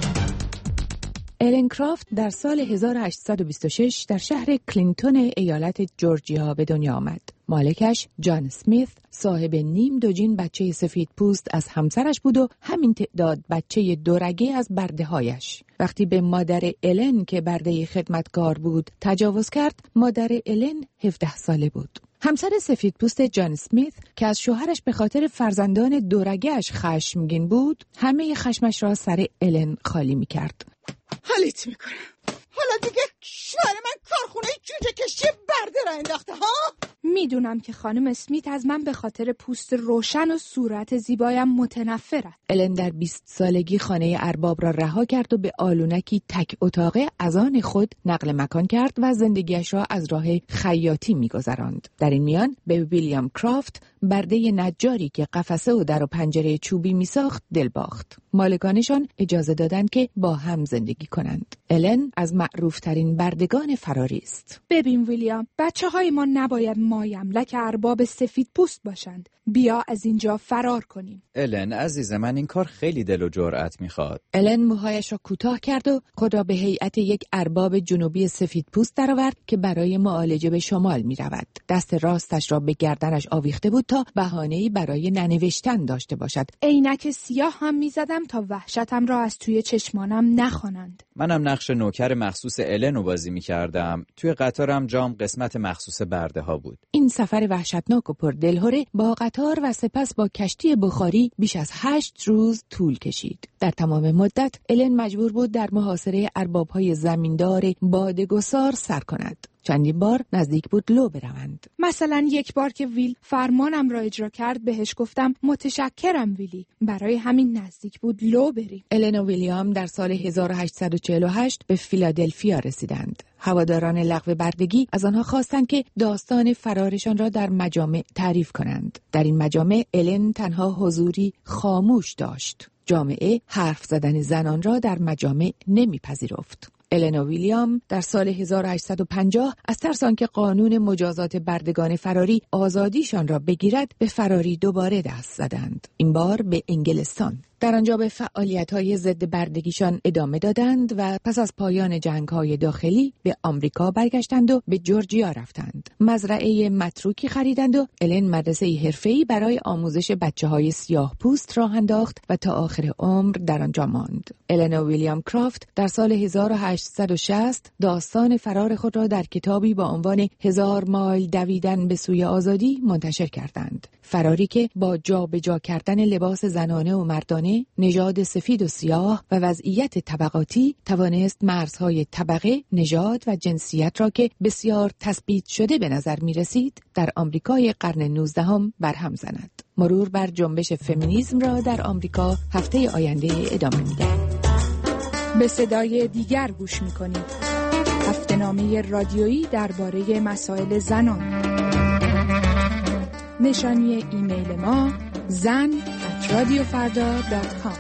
الن کرافت در سال هزار و هشتصد و بیست و شش در شهر کلینتون ایالت جورجیا به دنیا آمد. مالکش جان اسمیت صاحب نیم دوجین بچه سفید پوست از همسرش بود و همین تعداد بچه دورگه از برده هایش. وقتی به مادر الن که برده خدمتگار بود تجاوز کرد، مادر الن هفده ساله بود. همسر سفید پوست جان اسمیت که از شوهرش به خاطر فرزندان دورگه‌اش خشمگین بود، همه خشمش را سر الن خالی می‌کرد. حالیت میکنم. حالا دیگه شوهر من کارخونه جوجه کشی برده را انداخته ها؟ میدونم که خانم اسمیت از من به خاطر پوست روشن و صورت زیبایم متنفرد. الن در بیست سالگی خانه ارباب را رها کرد و به آلونکی تک اتاقه از آن خود نقل مکان کرد و زندگیش را از راه خیاطی می‌گذراند. در این میان به ویلیام کرافت، برده نجاری که قفسه و در و پنجره چوبی می‌ساخت، دل باخت. مالکانشان اجازه دادند که با هم زندگی کنند. الن از معروف‌ترین بردگان فراری است. ببین ویلیام، بچه‌های ما نباید مایملک ارباب سفید پوست باشند. بیا از اینجا فرار کنیم. الن عزیز من، این کار خیلی دل و جرأت میخواد. الن موهایش را کوتاه کرد و خود را به هیئت یک ارباب جنوبی سفید پوست درآورد که برای معالجه به شمال میرود. دست راستش را به گردنش آویخته بود تا بهانه‌ای برای ننوشتن داشته باشد. عینک سیاه هم میزدم تا وحشتم را از توی چشمانم نخوانند. منم نقش نوکر مخصوص الن رو بازی میکردم. توی قطارم جام قسمت مخصوص برده ها بود. این سفر وحشتناک و پردلهوره با قطار و سپس با کشتی بخاری بیش از هشت روز طول کشید. در تمام مدت الن مجبور بود در محاصره ارباب‌های زمیندار باده‌گسار سر کند. چندین بار نزدیک بود لو بروند. مثلا یک بار که ویل فرمانم را اجرا کرد بهش گفتم متشکرم ویلی، برای همین نزدیک بود لو بریم. الن و ویلیام در سال هزار و هشتصد و چهل و هشت به فیلادلفیا رسیدند. هواداران لغو بردگی از آنها خواستند که داستان فرارشان را در مجامع تعریف کنند. در این مجامع الن تنها حضوری خاموش داشت. جامعه حرف زدن زنان را در مجامع نمیپذیرفت. الن و ویلیام در سال هزار و هشتصد و پنجاه از ترس آنکه قانون مجازات بردگان فراری آزادیشان را بگیرد به فراری دوباره دست زدند. این بار به انگلستان. در آنجا به فعالیت‌های ضد بردگیشان ادامه دادند و پس از پایان جنگ‌های داخلی به آمریکا برگشتند و به جورجیا رفتند. مزرعه متروکی خریدند و الن مدرسه حرفه‌ای برای آموزش بچه‌های سیاه پوست راه انداخت و تا آخر عمر در آنجا ماند. الن و ویلیام کرافت در سال هزار و هشتصد و شصت داستان فرار خود را در کتابی با عنوان هزار مایل دویدن به سوی آزادی منتشر کردند. فراری که با جابجا کردن لباس زنانه و مردانه، نژاد سفید و سیاه و وضعیت طبقاتی توانست مرزهای طبقه، نژاد و جنسیت را که بسیار تثبیت شده به نظر می رسید در آمریکای قرن نوزدهم برهم زند. مرور بر جنبش فمینیسم را در آمریکا هفته آینده ادامه می دهیم. به صدای دیگر گوش می کنید. هفته‌نامه رادیویی درباره مسائل زنان. نشانی ایمیل ما زن ات رادیو فردا دات کام.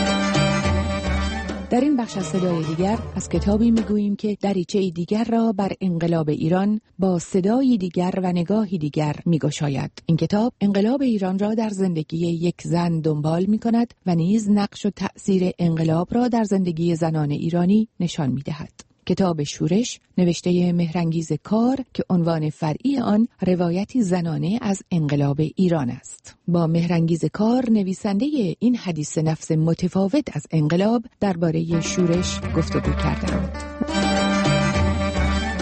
در این بخش از صدای دیگر از کتابی میگوییم که دریچه دیگر را بر انقلاب ایران با صدای دیگر و نگاهی دیگر میگشاید. این کتاب انقلاب ایران را در زندگی یک زن دنبال میکند و نیز نقش و تأثیر انقلاب را در زندگی زنان ایرانی نشان میدهد. کتاب شورش نوشته مهرانگیز کار که عنوان فرعی آن روایتی زنانه از انقلاب ایران است. با مهرانگیز کار نویسنده این حدیث نفس متفاوت از انقلاب درباره شورش گفتگو کردند.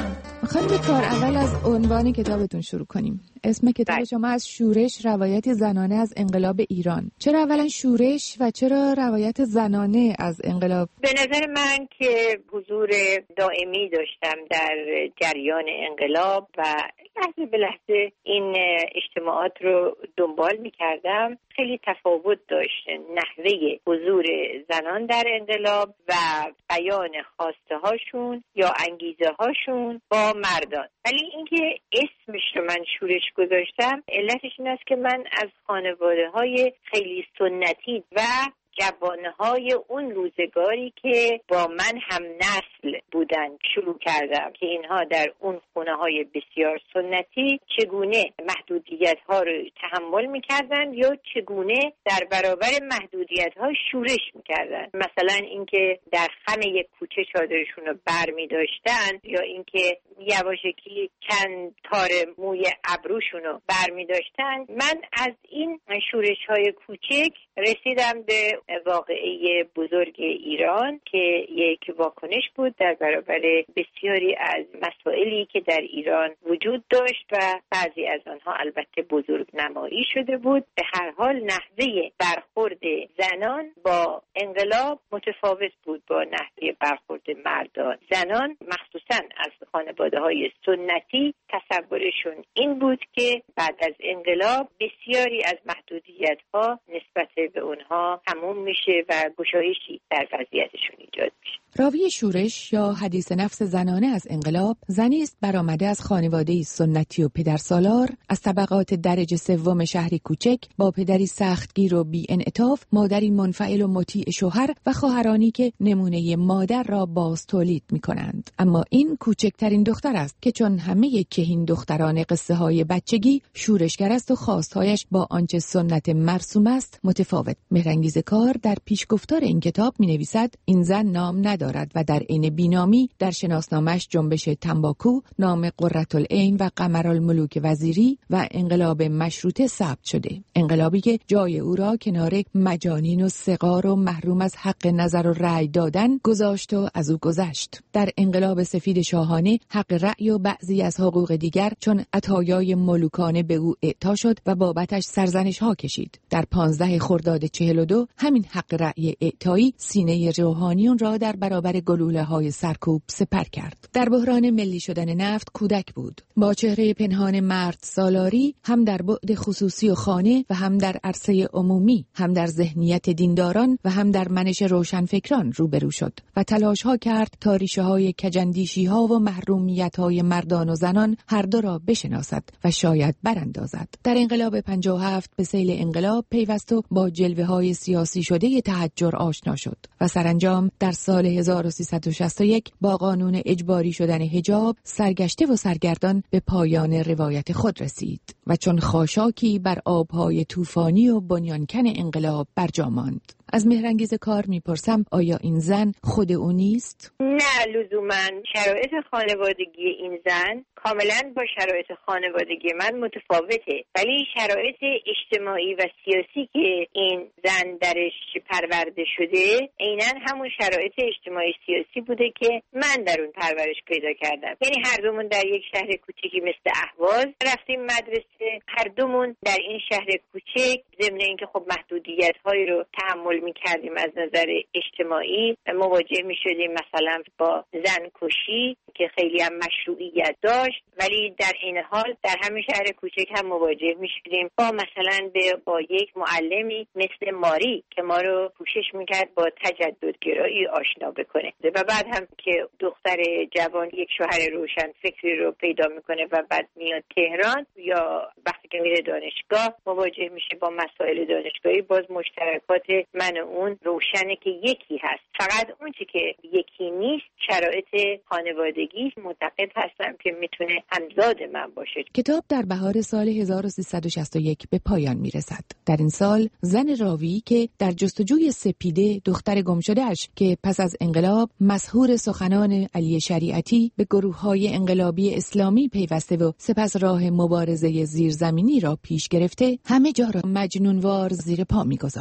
خانم کار، اول از عنوان کتابتون شروع کنیم. اسم کتاب شما از شورش روایت زنانه از انقلاب ایران. چرا اولا شورش و چرا روایت زنانه از انقلاب؟ به نظر من که حضور دائمی داشتم در جریان انقلاب و لحظه به لحظه این اجتماعات رو دنبال می‌کردم. خیلی تفاوت داشت نحوه حضور زنان در انقلاب و بیان خواسته هاشون یا انگیزه هاشون با مردان. ولی اینکه اسمش رو من شورش گذاشتم علتش این است که من از خانواده های خیلی سنتی و جوانه های اون روزگاری که با من هم نسل بودن شروع کردم که اینها در اون خونه های بسیار سنتی چگونه محدودیت ها رو تحمل میکردن یا چگونه در برابر محدودیت ها شورش میکردن. مثلا اینکه در خم یک کوچه چادرشون رو بر میداشتن یا اینکه یواشکی چند تار موی ابروشون رو بر میداشتن. من از این شورش های کوچک رسیدم به واقعه بزرگ ایران که یک واکنش بود در برابر بسیاری از مسائلی که در ایران وجود داشت و بعضی از آنها البته بزرگ نمایی شده بود. به هر حال نحوه برخورد زنان با انقلاب متفاوت بود با نحوه برخورد مردان. زنان مخصوصا از خانواده های سنتی تصورشون این بود که بعد از انقلاب بسیاری از محدودیت ها نسبت به اونها تموم میشه و گشایشی در وضعیتشون ایجاد میشه. راوی شورش یا حدیث نفس زنانه از انقلاب زنی است برآمده از خانواده‌ای سنتی و پدرسالار از طبقات درجه سوم شهری کوچک با پدری سختگیر و بی‌انعطاف، مادری منفعل و مطیع شوهر و خواهرانی که نمونه مادر را باز تولید می‌کنند. اما این کوچکترین دختر است که چون همه کهین دختران قصه های بچگی شورشگر است و خواستهایش با آنچه سنت مرسوم است متفاوت. مهرانگیز کار در پیشگفتار این کتاب می‌نویسد این زن نام ندارد و در عین بینامی در شناسنامه‌اش جنبش تنباکو، نام قرةالعین و قمرالملوک وزیری و انقلاب مشروطه ثبت شده. انقلابی که جای او را کنار مجانین و صغار و محروم از حق نظر و رأی دادن گذاشت و از او گذشت. در انقلاب سفید شاهانه حق رأی و بعضی از حقوق دیگر چون عطایای ملوکانه به او اعطا شد و بابتش سرزنش‌ها کشید. در پانزده خرداد چهل و دو همین حق رأی اعطایی سینه روحانیون را در برابر گلوله‌های سرکوب سپر کرد. در بحران ملی شدن نفت کودک بود. با چهره پنهان مرد سالاری هم در بعد خصوصی و خانه و هم در عرصه عمومی، هم در ذهنیت دینداران و هم در منش روشنفکران روبرو شد و تلاش‌ها کرد تا ریشه‌های کجندیشی‌ها و محرومیت‌های مردان و زنان هر دو را بشناسد و شاید براندازد. در انقلاب پنجاه و هفت به سیل انقلاب پیوست و با جلوه‌های سیاسی شده تحجر آشنا شد و سرانجام در سال هزار و سیصد و شصت و یک با قانون اجباری شدن حجاب سرگشته و سرگردان به پایان روایت خود رسید و چون خاشاکی بر آبهای طوفانی و بنیانکن انقلاب برجا ماند. از مهرانگیز کار میپرسم آیا این زن خود او نیست؟ نه لزوما. شرایط خانوادگی این زن کاملا با شرایط خانوادگی من متفاوته، ولی شرایط اجتماعی و سیاسی که این زن درش پرورده شده عیناً همون شرایط اجتماعی سیاسی بوده که من در اون پرورش پیدا کردم. یعنی هر دومون در یک شهر کوچکی مثل اهواز رفتیم مدرسه، هر دومون در این شهر کوچک ضمن اینکه خب محدودیت‌هایی رو تحمل می‌کردیم از نظر اجتماعی مواجه می‌شدیم مثلا با زن کشی که خیلی هم مشروعیت داشت، ولی در این حال در همین شهر کوچک هم مواجه می‌شدیم با مثلا به با یک معلمی مثل ماری که ما رو کوشش می‌کرد با تجددگرایی آشنا بکنه و بعد هم که دختر جوان یک شوهر روشن فکری رو پیدا می‌کنه و بعد میاد تهران یا وقتی که میره دانشگاه مواجه میشه با مسائل دانشگاهی. باز مشترکات من و اون روشنه که یکی هست، فقط اون چی که یکی نیست شرایط خانوادگی. معتقد هستم که میتونه همزاد من باشه. کتاب در بهار سال هزار و سیصد و شصت و یک به پایان میرسد. در این سال زن راوی که در جستجوی سپیده دختر گمشده‌اش که پس از انقلاب مسحور سخنان علی شریعتی به گروه‌های انقلابی اسلامی پیوسته و سپس راه مبارزه زیرزمینی را پیش گرفته همه جا را مجنونوار زیر پا می‌گذارد.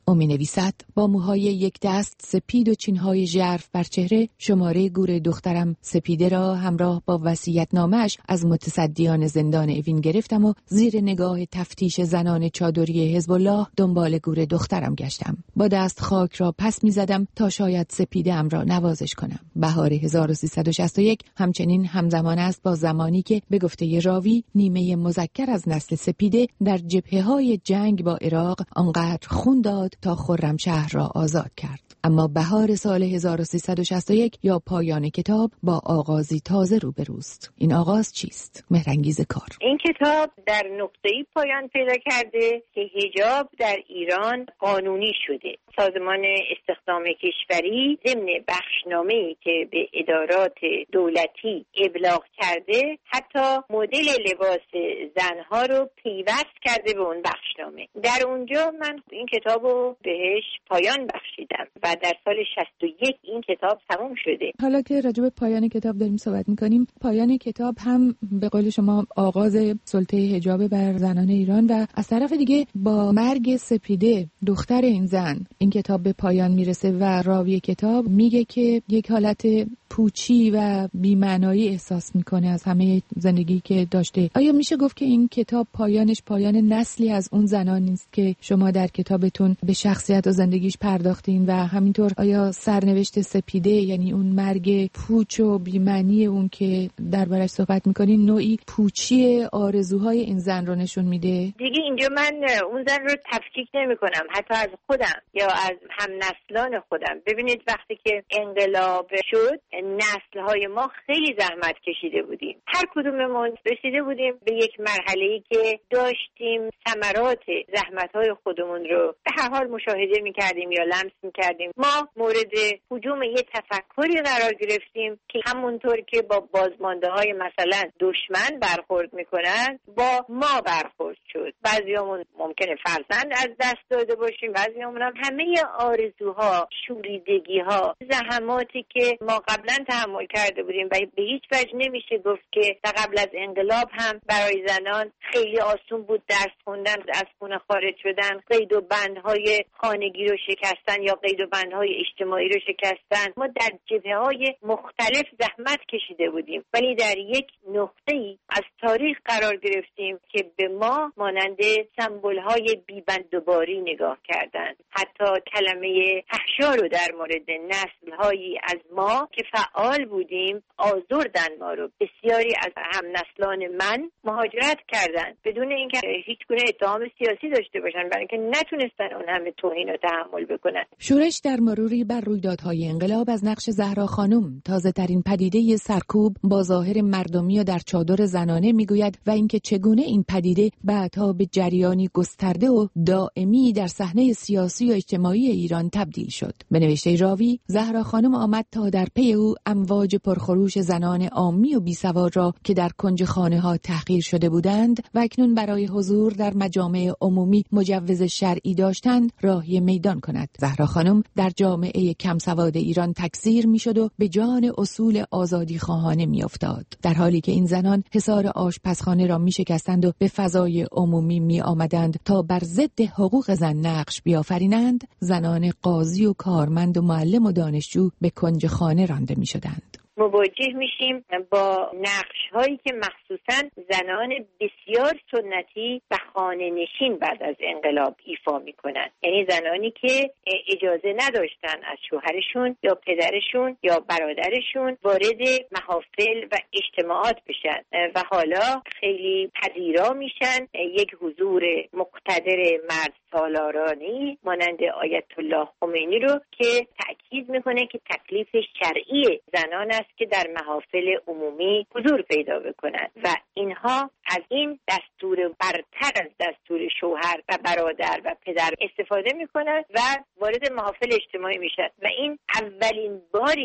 او می نویسد با موهای یک دست سپید و چینهای ژرف بر چهره شماره گور دخترم سپیده را همراه با وصیت‌نامه‌اش از متصدیان زندان اوین گرفتم و زیر نگاه تفتیش زنان چادری حزب الله دنبال گور دخترم گشتم. با دست خاک را پس می زدم تا شاید سپیده ام را نوازش کنم. بهار هزار و سیصد و شصت و یک همچنین همزمان است با زمانی که به گفته راوی نیمه مذکر از نسل سپیده در جبهه‌های جنگ با عراق آنقدر خون داد تا خرمشهر را آزاد کرد. اما بهار سال هزار و سیصد و شصت و یک یا پایان کتاب با آغازی تازه روبروست. این آغاز چیست؟ مهرانگیز کار. این کتاب در نقطه‌ای پایان پیدا کرده که حجاب در ایران قانونی شده. سازمان استخدام کشوری ضمن بخشنامه‌ای که به ادارات دولتی ابلاغ کرده حتی مدل لباس زنها رو پیوست کرده به اون بخشنامه. در اونجا من این کتاب رو بهش پایان بخشیدم و در سال شصت و یک این کتاب تموم شده. حالا که راجع به پایان کتاب داریم صحبت می‌کنیم، پایان کتاب هم به قول شما آغاز سلطه حجاب بر زنان ایران و از طرف دیگه با مرگ سپیده دختر این زن این کتاب به پایان میرسه و راوی کتاب میگه که یک حالت پوچی و بی‌معنایی احساس میکنه از همه زندگی که داشته. آیا میشه گفت که این کتاب پایانش پایان نسلی از اون زنان نیست که شما در کتابتون به شخصیت و زندگیش پرداختین و همینطور آیا سرنوشت سپیده یعنی اون مرگ پوچ و بی‌معنی اون که دربارش صحبت میکنین نوعی پوچی آرزوهای این زن رو نشون میده؟ دیگه اینجا من اون زن رو تفکیک نمیکنم حتی از خودم یا از هم نسلان خودم. ببینید وقتی که انقلاب شد نسل‌های ما خیلی زحمت کشیده بودیم. هر کدوممون رسیده بودیم به یک مرحله‌ای که داشتیم ثمرات زحمت‌های خودمون رو به هر حال مشاهده می‌کردیم یا لمس می‌کردیم. ما مورد هجوم یه تفکری قرار گرفتیم که همونطور که با بازمانده‌های مثلا دشمن برخورد می‌کنن با ما برخورد شد. بعضیامون ممکنه فرزند از دست داده باشیم، بعضیامون هم همه آرزوها، شوریدگی‌ها، زحماتی که ما قبلا تحمل کرده بودیم و به هیچ وجه نمیشه گفت که قبل از انقلاب هم برای زنان خیلی آسون بود درس خوندن، از خونه خارج شدن، قید و بندهای خانگی رو شکستن یا قید و بندهای اجتماعی رو شکستن. ما در جبهه‌های مختلف زحمت کشیده بودیم ولی در یک نقطه‌ای از تاریخ قرار گرفتیم که به ما مانند سمبول‌های بی‌بندوباری نگاه کردند. حتی کلمه فحشا رو در مورد نسل‌هایی از ما که فعال بودیم آزردن ما رو. بسیاری از هم نسلان من مهاجرت کردند بدون اینکه هیچ گونه اتهام سیاسی داشته باشن، برای اینکه نتونستن اون همه توهین رو تحمل بکنن. شورش در مروری بر رویدادهای انقلاب از نقش زهرا خانم، تازه ترین پدیده سرکوب با ظاهر مردمی و در چادر زنانه میگوید و اینکه چگونه این پدیده بعدها به جریانی گسترده و دائمی در صحنه سیاسی و اجتماعی ایران تبدیل شد. به نوشته راوی، زهرا خانم آمد تا در پی او امواج پرخروش زنان عامی و بیسواد را که در کنج خانه‌ها تحقیر شده بودند و اکنون برای حضور در مجامع عمومی مجوز شرعی داشتند راهی میدان کند. زهرا خانم در جامعه کم سواد ایران تکثیر میشد و به جان اصول آزادی خواهانه میافتاد، در حالی که این زنان حصار آشپزخانه را میشکستند و به فضای عمومی می آمدند تا بر ضد حقوق زن نقش بیافرینند. زنان قاضی و کارمند و معلم و دانشجو به کنج خانه رانده می شدند. مواجه میشیم با نقش هایی که مخصوصا زنان بسیار سنتی و خانه نشین بعد از انقلاب ایفا میکنن، یعنی زنانی که اجازه نداشتن از شوهرشون یا پدرشون یا برادرشون وارد محافل و اجتماعات بشن و حالا خیلی پذیرا میشن یک حضور مقتدر مرد سالارانی مانند آیت الله خمینی رو که تأکید میکنه که تکلیف شرعی زنان است که در محافل عمومی حضور پیدا بکنند و اینها از این دستور برتر از دستور شوهر و برادر و پدر استفاده میکنند و وارد محافل اجتماعی میشن و این اولین باری است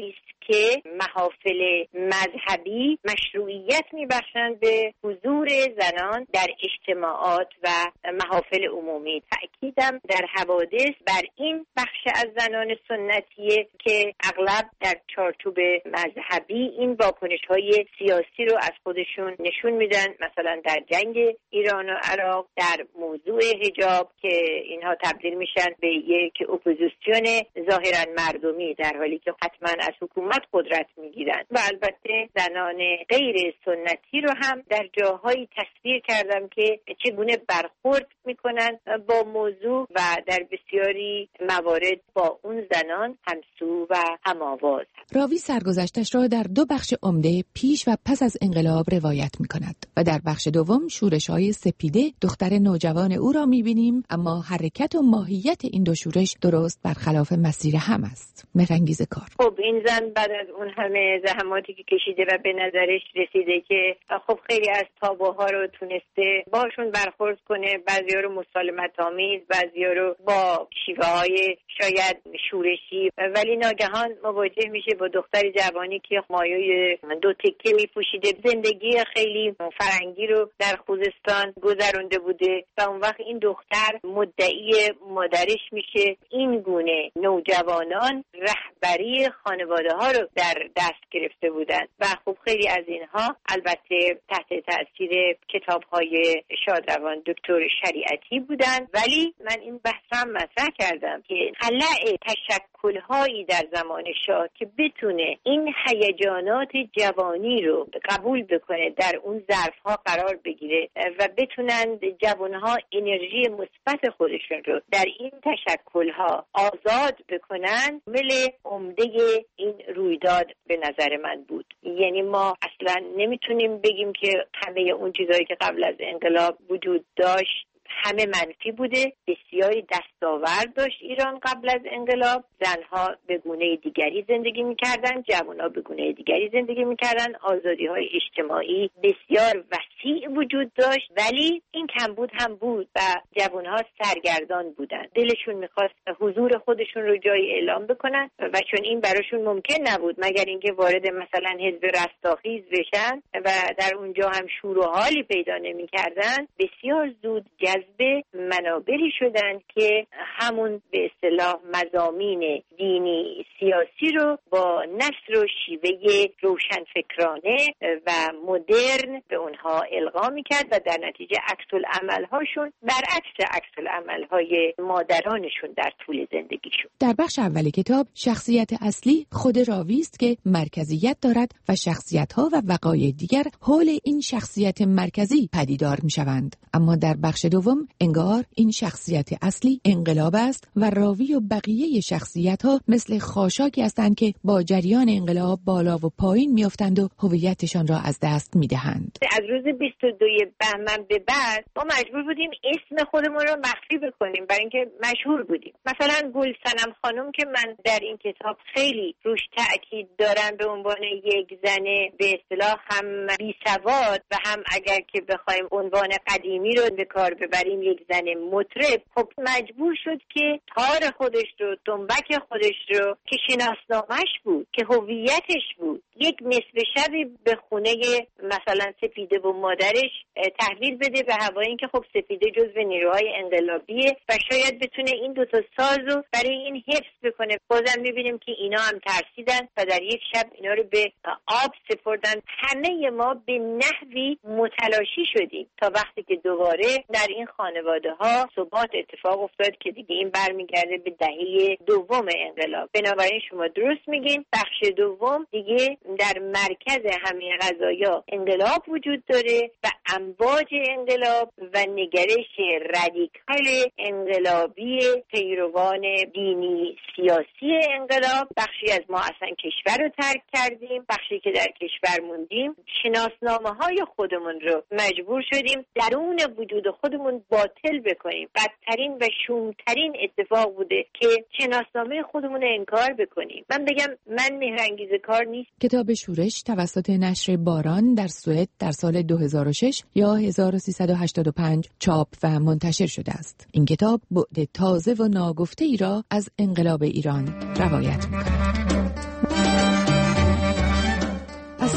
که محافل مذهبی مشروعیت میبخشند به حضور زنان در اجتماعات و محافل عمومی. تأکیدم در حوادث بر این بخش از زنان سنتیه که اغلب در چارچوب مذهبی این واکنش‌های سیاسی رو از خودشون نشون میدن، مثلا در جنگ ایران و عراق در موضوع حجاب که اینها تبدیل میشن به یک اپوزیسیون ظاهرا مردمی در حالی که حتما از حکومت قدرت میگیرن. و البته زنان غیر سنتی رو هم در جاهایی تصویر کردم که چگونه برخورد میکنن با موضوع و در بسیاری موارد با اون زنان همسو و هم‌آواز. راوی سرگذشتش را در دو بخش عمده پیش و پس از انقلاب روایت می‌کند و در بخش دوم شورش‌های سپیده دختر نوجوان او را می‌بینیم، اما حرکت و ماهیت این دو شورش درست برخلاف مسیر هم است. مهرانگیز کار. خب این زن بعد از اون همه زحماتی که کشیده و به نظرش رسیده که خب خیلی از تابوها رو تونسته باشون برخورد کنه، بعضیا رو مسالمت آمیز، بعضیا رو با شیوه‌های شاید شورشی، ولی ناگهان مواجه میشه با دختر جوانی که مایه دو تکه میپوشیده، زندگی خیلی فرنگی رو در خوزستان گذرونده بوده و اون وقت این دختر مدعی مادرش میشه. این گونه نوجوانان رهبری خانواده ها رو در دست گرفته بودن و خب خیلی از اینها البته تحت تاثیر کتاب های شادروان دکتر شریعتی بودن. ولی من این بحث هم مطرح کردم که خلأ تشکل هایی در زمان شاه که بتونه این هیجانات جوانی رو قبول بکنه، در اون ظرف ها قرار بگیره و بتونن جوان ها انرژی مثبت خودشون رو در این تشکل ها آزاد بکنن، مل عمده این رویداد به نظر من بود. یعنی ما اصلا نمیتونیم بگیم که همه اون چیزایی که قبل از انقلاب وجود داشت همه منفی بوده. بسیاری دستاورد داشت ایران قبل از انقلاب. زنها به گونه دیگری زندگی میکردن، جوانها به گونه دیگری زندگی میکردن، آزادی‌های اجتماعی بسیار وسیع وجود داشت، ولی این کمبود هم بود و جوانها سرگردان بودن. دلشون میخواست حضور خودشون رو جایی اعلام بکنن و چون این براشون ممکن نبود مگر اینکه وارد مثلا حزب رستاخیز بشن و در اونجا هم شور و حالی پیدا نمیکردن، بسیار زود به منابری شدن که همون به اصطلاح مضامین دینی سیاسی رو با نثر و شیوه روشنفکرانه و مدرن به اونها القا میکرد و در نتیجه عکس العمل‌هاشون برعکس عکس العمل‌های مادرانشون در طول زندگیشون. در بخش اول کتاب شخصیت اصلی خود راوی است که مرکزیت دارد و شخصیت‌ها و وقایع دیگر حول این شخصیت مرکزی پدیدار میشوند. اما در بخش دوم انگار این شخصیت اصلی انقلاب است و راوی و بقیه شخصیت‌ها مثل خاشاکی هستند که با جریان انقلاب بالا و پایین میافتند و هویتشان را از دست میدهند. از روز بیست و دوم بهمن به بعد ما مجبور بودیم اسم خودمون رو مخفی بکنیم برای اینکه مشهور بودیم. مثلا گلصنم خانم که من در این کتاب خیلی روش تأکید دارم به عنوان یک زن به اصطلاح هم بی‌سواد و هم اگر که بخوایم عنوان قدیمی رو به کار ببریم یک زن مطرب، خب مجبور شد که تار خودش رو، دنبک خودش رو که شناسنامش بود، که هویتش بود، یک نصف شبی به خونه مثلا سپیده و مادرش تحویل بده به هوای اینکه خب سپیده جزو نیروهای انقلابیه و شاید بتونه این دوتا سازو برای این حفظ بکنه. بازم میبینیم که اینا هم ترسیدن و در یک شب اینا رو به آب سپردن. همه ما به نحوی متلاشی شدیم تا وقتی که دوباره در این خانواده ها ثبات اتفاق افتاد که دیگه این برمیگرده به دهه دوم انقلاب. بنابراین شما درست میگین، بخش دوم دیگه در مرکز همه قضایا انقلاب وجود داره و امواج انقلاب و نگرش رادیکال انقلابی پیروان دینی سیاسی انقلاب. بخشی از ما اصلا کشور رو ترک کردیم، بخشی که در کشور موندیم شناسنامه های خودمون رو مجبور شدیم درون وجود خودمون باطل بکنیم. بدترین و شومترین اتفاق بوده که شناسنامه خودمون رو انکار بکنیم. من بگم من مهرانگیز کار نیست. کتاب شورش توسط نشر باران در سوئد در سال دو هزار و شش یا هزار و سیصد و هشتاد و پنج چاپ و منتشر شده است. این کتاب بعد تازه و ناگفته ای را از انقلاب ایران روایت می‌کند.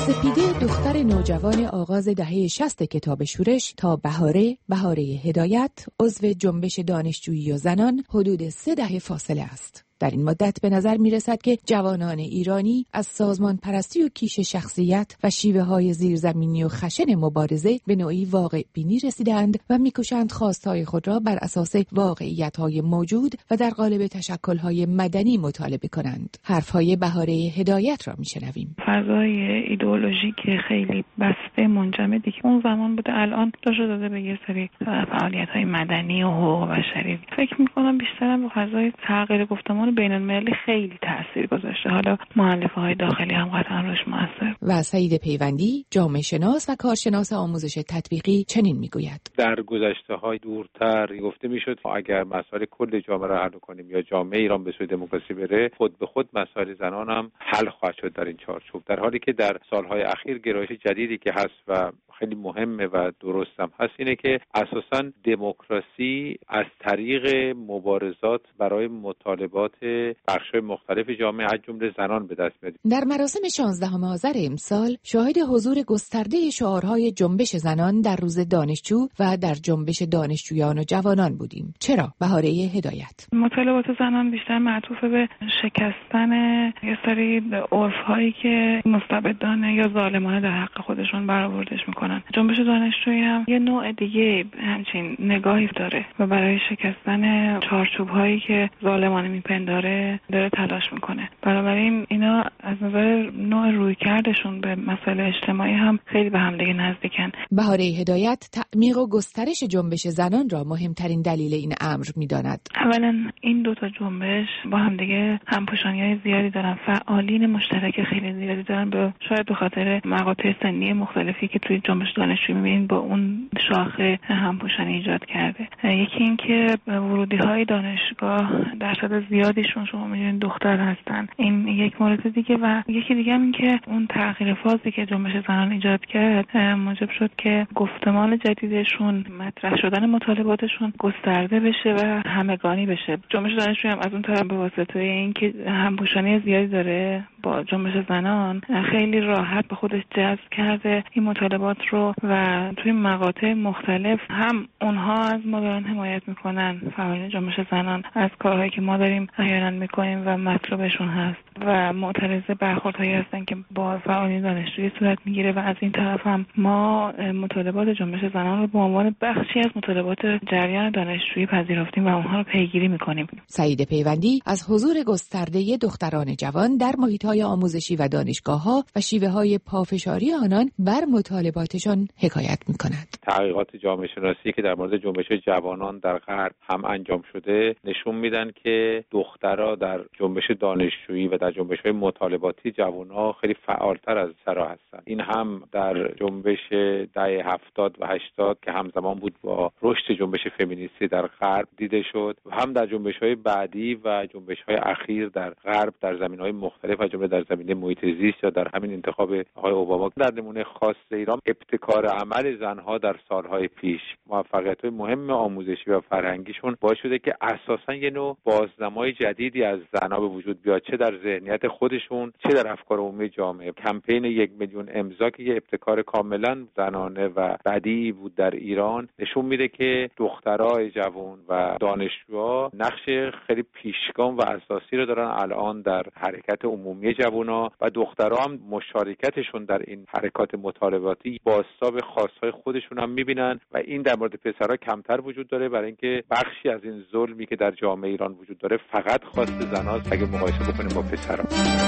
سپیده دختر نوجوان آغاز دهه شصت کتاب شورش تا بهاره، بهاره هدایت، عضو جنبش دانشجویی و زنان حدود سه دهه فاصله است. در این مدت به نظر می رسد که جوانان ایرانی از سازمان پرستی و کیش شخصیت و شیوه های زیرزمینی و خشن مبارزه به نوعی واقع بینی رسیدند و می کشند خواستهای خود را بر اساس واقعیت های موجود و در قالب تشکل های مدنی مطالبه کنند. حرف های بهاره هدایت را می شنویم. فضای ایدئولوژی که خیلی بسته منجمدی که اون زمان بوده الان داشته داده به یه سری فعالیت های مدنی و حقوق بشری. فکر می کنم بیشترم به فضای تغییر گفتمان بین المللی خیلی تاثیر گذاشته. حالا مؤلفه های داخلی هم قطعا روش موثر. و سعید پیوندی، جامعه شناس و کارشناس آموزش تطبیقی چنین میگوید: در گذشته های دورتر گفته میشد اگر مسائل کل جامعه را حل کنیم یا جامعه ایران به سوی دموکراسی بره، خود به خود مسائل زنان هم حل خواهد شد در این چارچوب. در حالی که در سالهای اخیر گرایش جدیدی که هست و خیلی مهمه و درست هم هست اینه که اساساً دموکراسی از طریق مبارزات برای مطالبات بخش‌های مختلف جامعه از جمله زنان به دست میاد. در مراسم شانزدهم آذر امسال شاهد حضور گسترده شعارهای جنبش زنان در روز دانشجو و در جنبش دانشجویان و جوانان بودیم. چرا؟ بهاره هدایت: مطالبات زنان بیشتر معطوف به شکستن یه سری عرف‌هایی که مستبدانه یا ظالمانه در حق خودشون برآوردش میکنن. جنبش دانشجویی هم یه نوع دیگه همچین نگاهی داره و برای شکستن چارچوب‌هایی که ظالمانه میپنداره داره تلاش میکنه. بنابراین اینا از نظر نوع رویکردشون به مسائل اجتماعی هم خیلی به هم دیگه نزدیکن. بهاره هدایت تعمیق و گسترش جنبش زنان را مهمترین دلیل این امر میداند. اولا این دو تا جنبش با هم دیگه همپوشانی‌های زیادی دارن، فعالین مشترک خیلی زیادی دارن، به شاید به خاطر مقاطع سنی مختلفی که توی جنبش دانشجویی می‌بینید با اون شاخه همپوشانی ایجاد کرده. یکی این که ورودی‌های دانشگاه درصد زیادیشون شما می‌بینید دختر هستن. این یک مورد دیگه و یکی دیگه هم این که اون تغییر فازی که جنبش زنان ایجاد کرد موجب شد که گفتمان جدیدشون، مطرح شدن مطالباتشون گسترده بشه و همگانی بشه. جنبش دانشجویی هم از اون طرف به واسطه اینکه همپوشانی زیادی داره با جنبش زنان خیلی راحت به خودش جذب کرده این مطالبات رو و توی مقاطع مختلف هم اونها از ما دارن حمایت میکنن، فعالین جنبش زنان از کارهایی که ما داریم احیانا میکنیم و مطلوبشون هست و معترض برخوردهایی هستن که با فعالین دانشجویی صورت میگیره و از این طرف هم ما مطالبات جنبش زنان رو به عنوان بخشی از مطالبات جریان دانشجویی پذیرفتیم و اونها رو پیگیری میکنیم. سعید پیوندی از حضور گسترده دختران جوان در محیط‌های آموزشی و دانشگاه‌ها و شیوه‌های پافشاری آنان بر مطالباتشان حکایت می‌کند. تحقیقات جامعه شناسی که در مورد جنبش جوانان در غرب هم انجام شده نشون میدن که دخترها در جنبش دانشجویی و در جنبش‌های مطالباتی جوان‌ها خیلی فعالتر از سرا هستن. این هم در جنبش دهه هفتاد و هشتاد که همزمان بود با رشد جنبش فمینیستی در غرب دیده شد و هم در جنبش‌های بعدی و جنبش‌های اخیر در غرب در زمینه‌های مختلف از جمله در زمینه محیط زیست یا در همین انتخاب آقای اوباما. در نمونه خاص ایران ابتکار عمل زنها در سالهای پیش، موفقیت‌های مهم آموزشی و فرهنگیشون باعث شده که اساساً یه نوع بازنمای جدیدی از زنها به وجود بیاد، چه در ذهنیت خودشون چه در افکار عمومی جامعه. کمپین یک میلیون امضا که یه ابتکار کاملا زنانه و بدیعی بود در ایران نشون میده که دخترای جوان و دانشجوها نقش خیلی پیشگام و اساسی رو دارن الان در حرکت عمومی جوونا و دخترها هم مشارکتشون در این حرکات مطالباتی بازتاب خاصهای خودشون هم میبینن و این در مورد پسرها کمتر وجود داره، برای اینکه بخشی از این ظلمی که در جامعه ایران وجود داره فقط خاص زناست اگه مقایسه بکنیم با پسرها.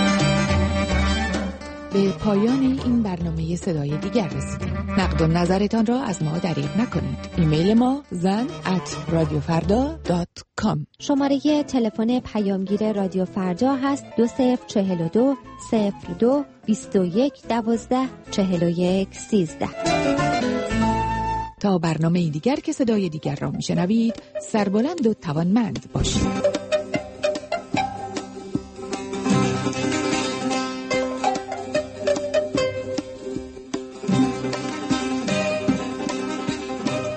به پایان این برنامه صدای دیگر رسیدیم. نقد و نظرتان را از ما دریغ نکنید. ایمیل ما زن ات رادیو فردا دات کام. شماره تلفن پیامگیر رادیو فردا هست دو صفر چهل و دو صفر دو بیست و یک دوازده چهل و یک سیزده. تا برنامه دیگر که صدای دیگر را میشنوید سربلند و توانمند باشید.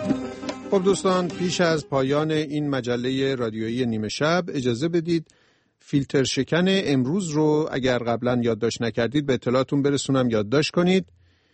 خب دوستان، پیش از پایان این مجله رادیویی نیمه شب اجازه بدید فیلتر شکن امروز رو اگر قبلا یادداشت نکردید به اطلاعتون برسونم یادداشت کنید.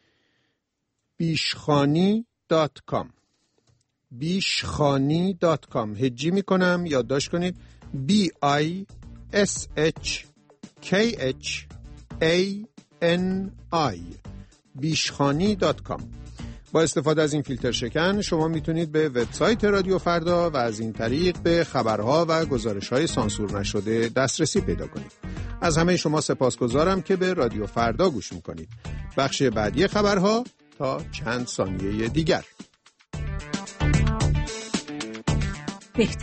بیشخانی دات کام بیشخانی دات کام هجی میکنم، یادداشت کنید. B I S H K H A N I بیشخانی دات کام. با استفاده از این فیلتر شکن شما میتونید به وبسایت رادیو فردا و از این طریق به خبرها و گزارش‌های سانسور نشده دسترسی پیدا کنید. از همه شما سپاسگزارم که به رادیو فردا گوش میکنید. بخش بعدی خبرها تا چند ثانیه دیگر.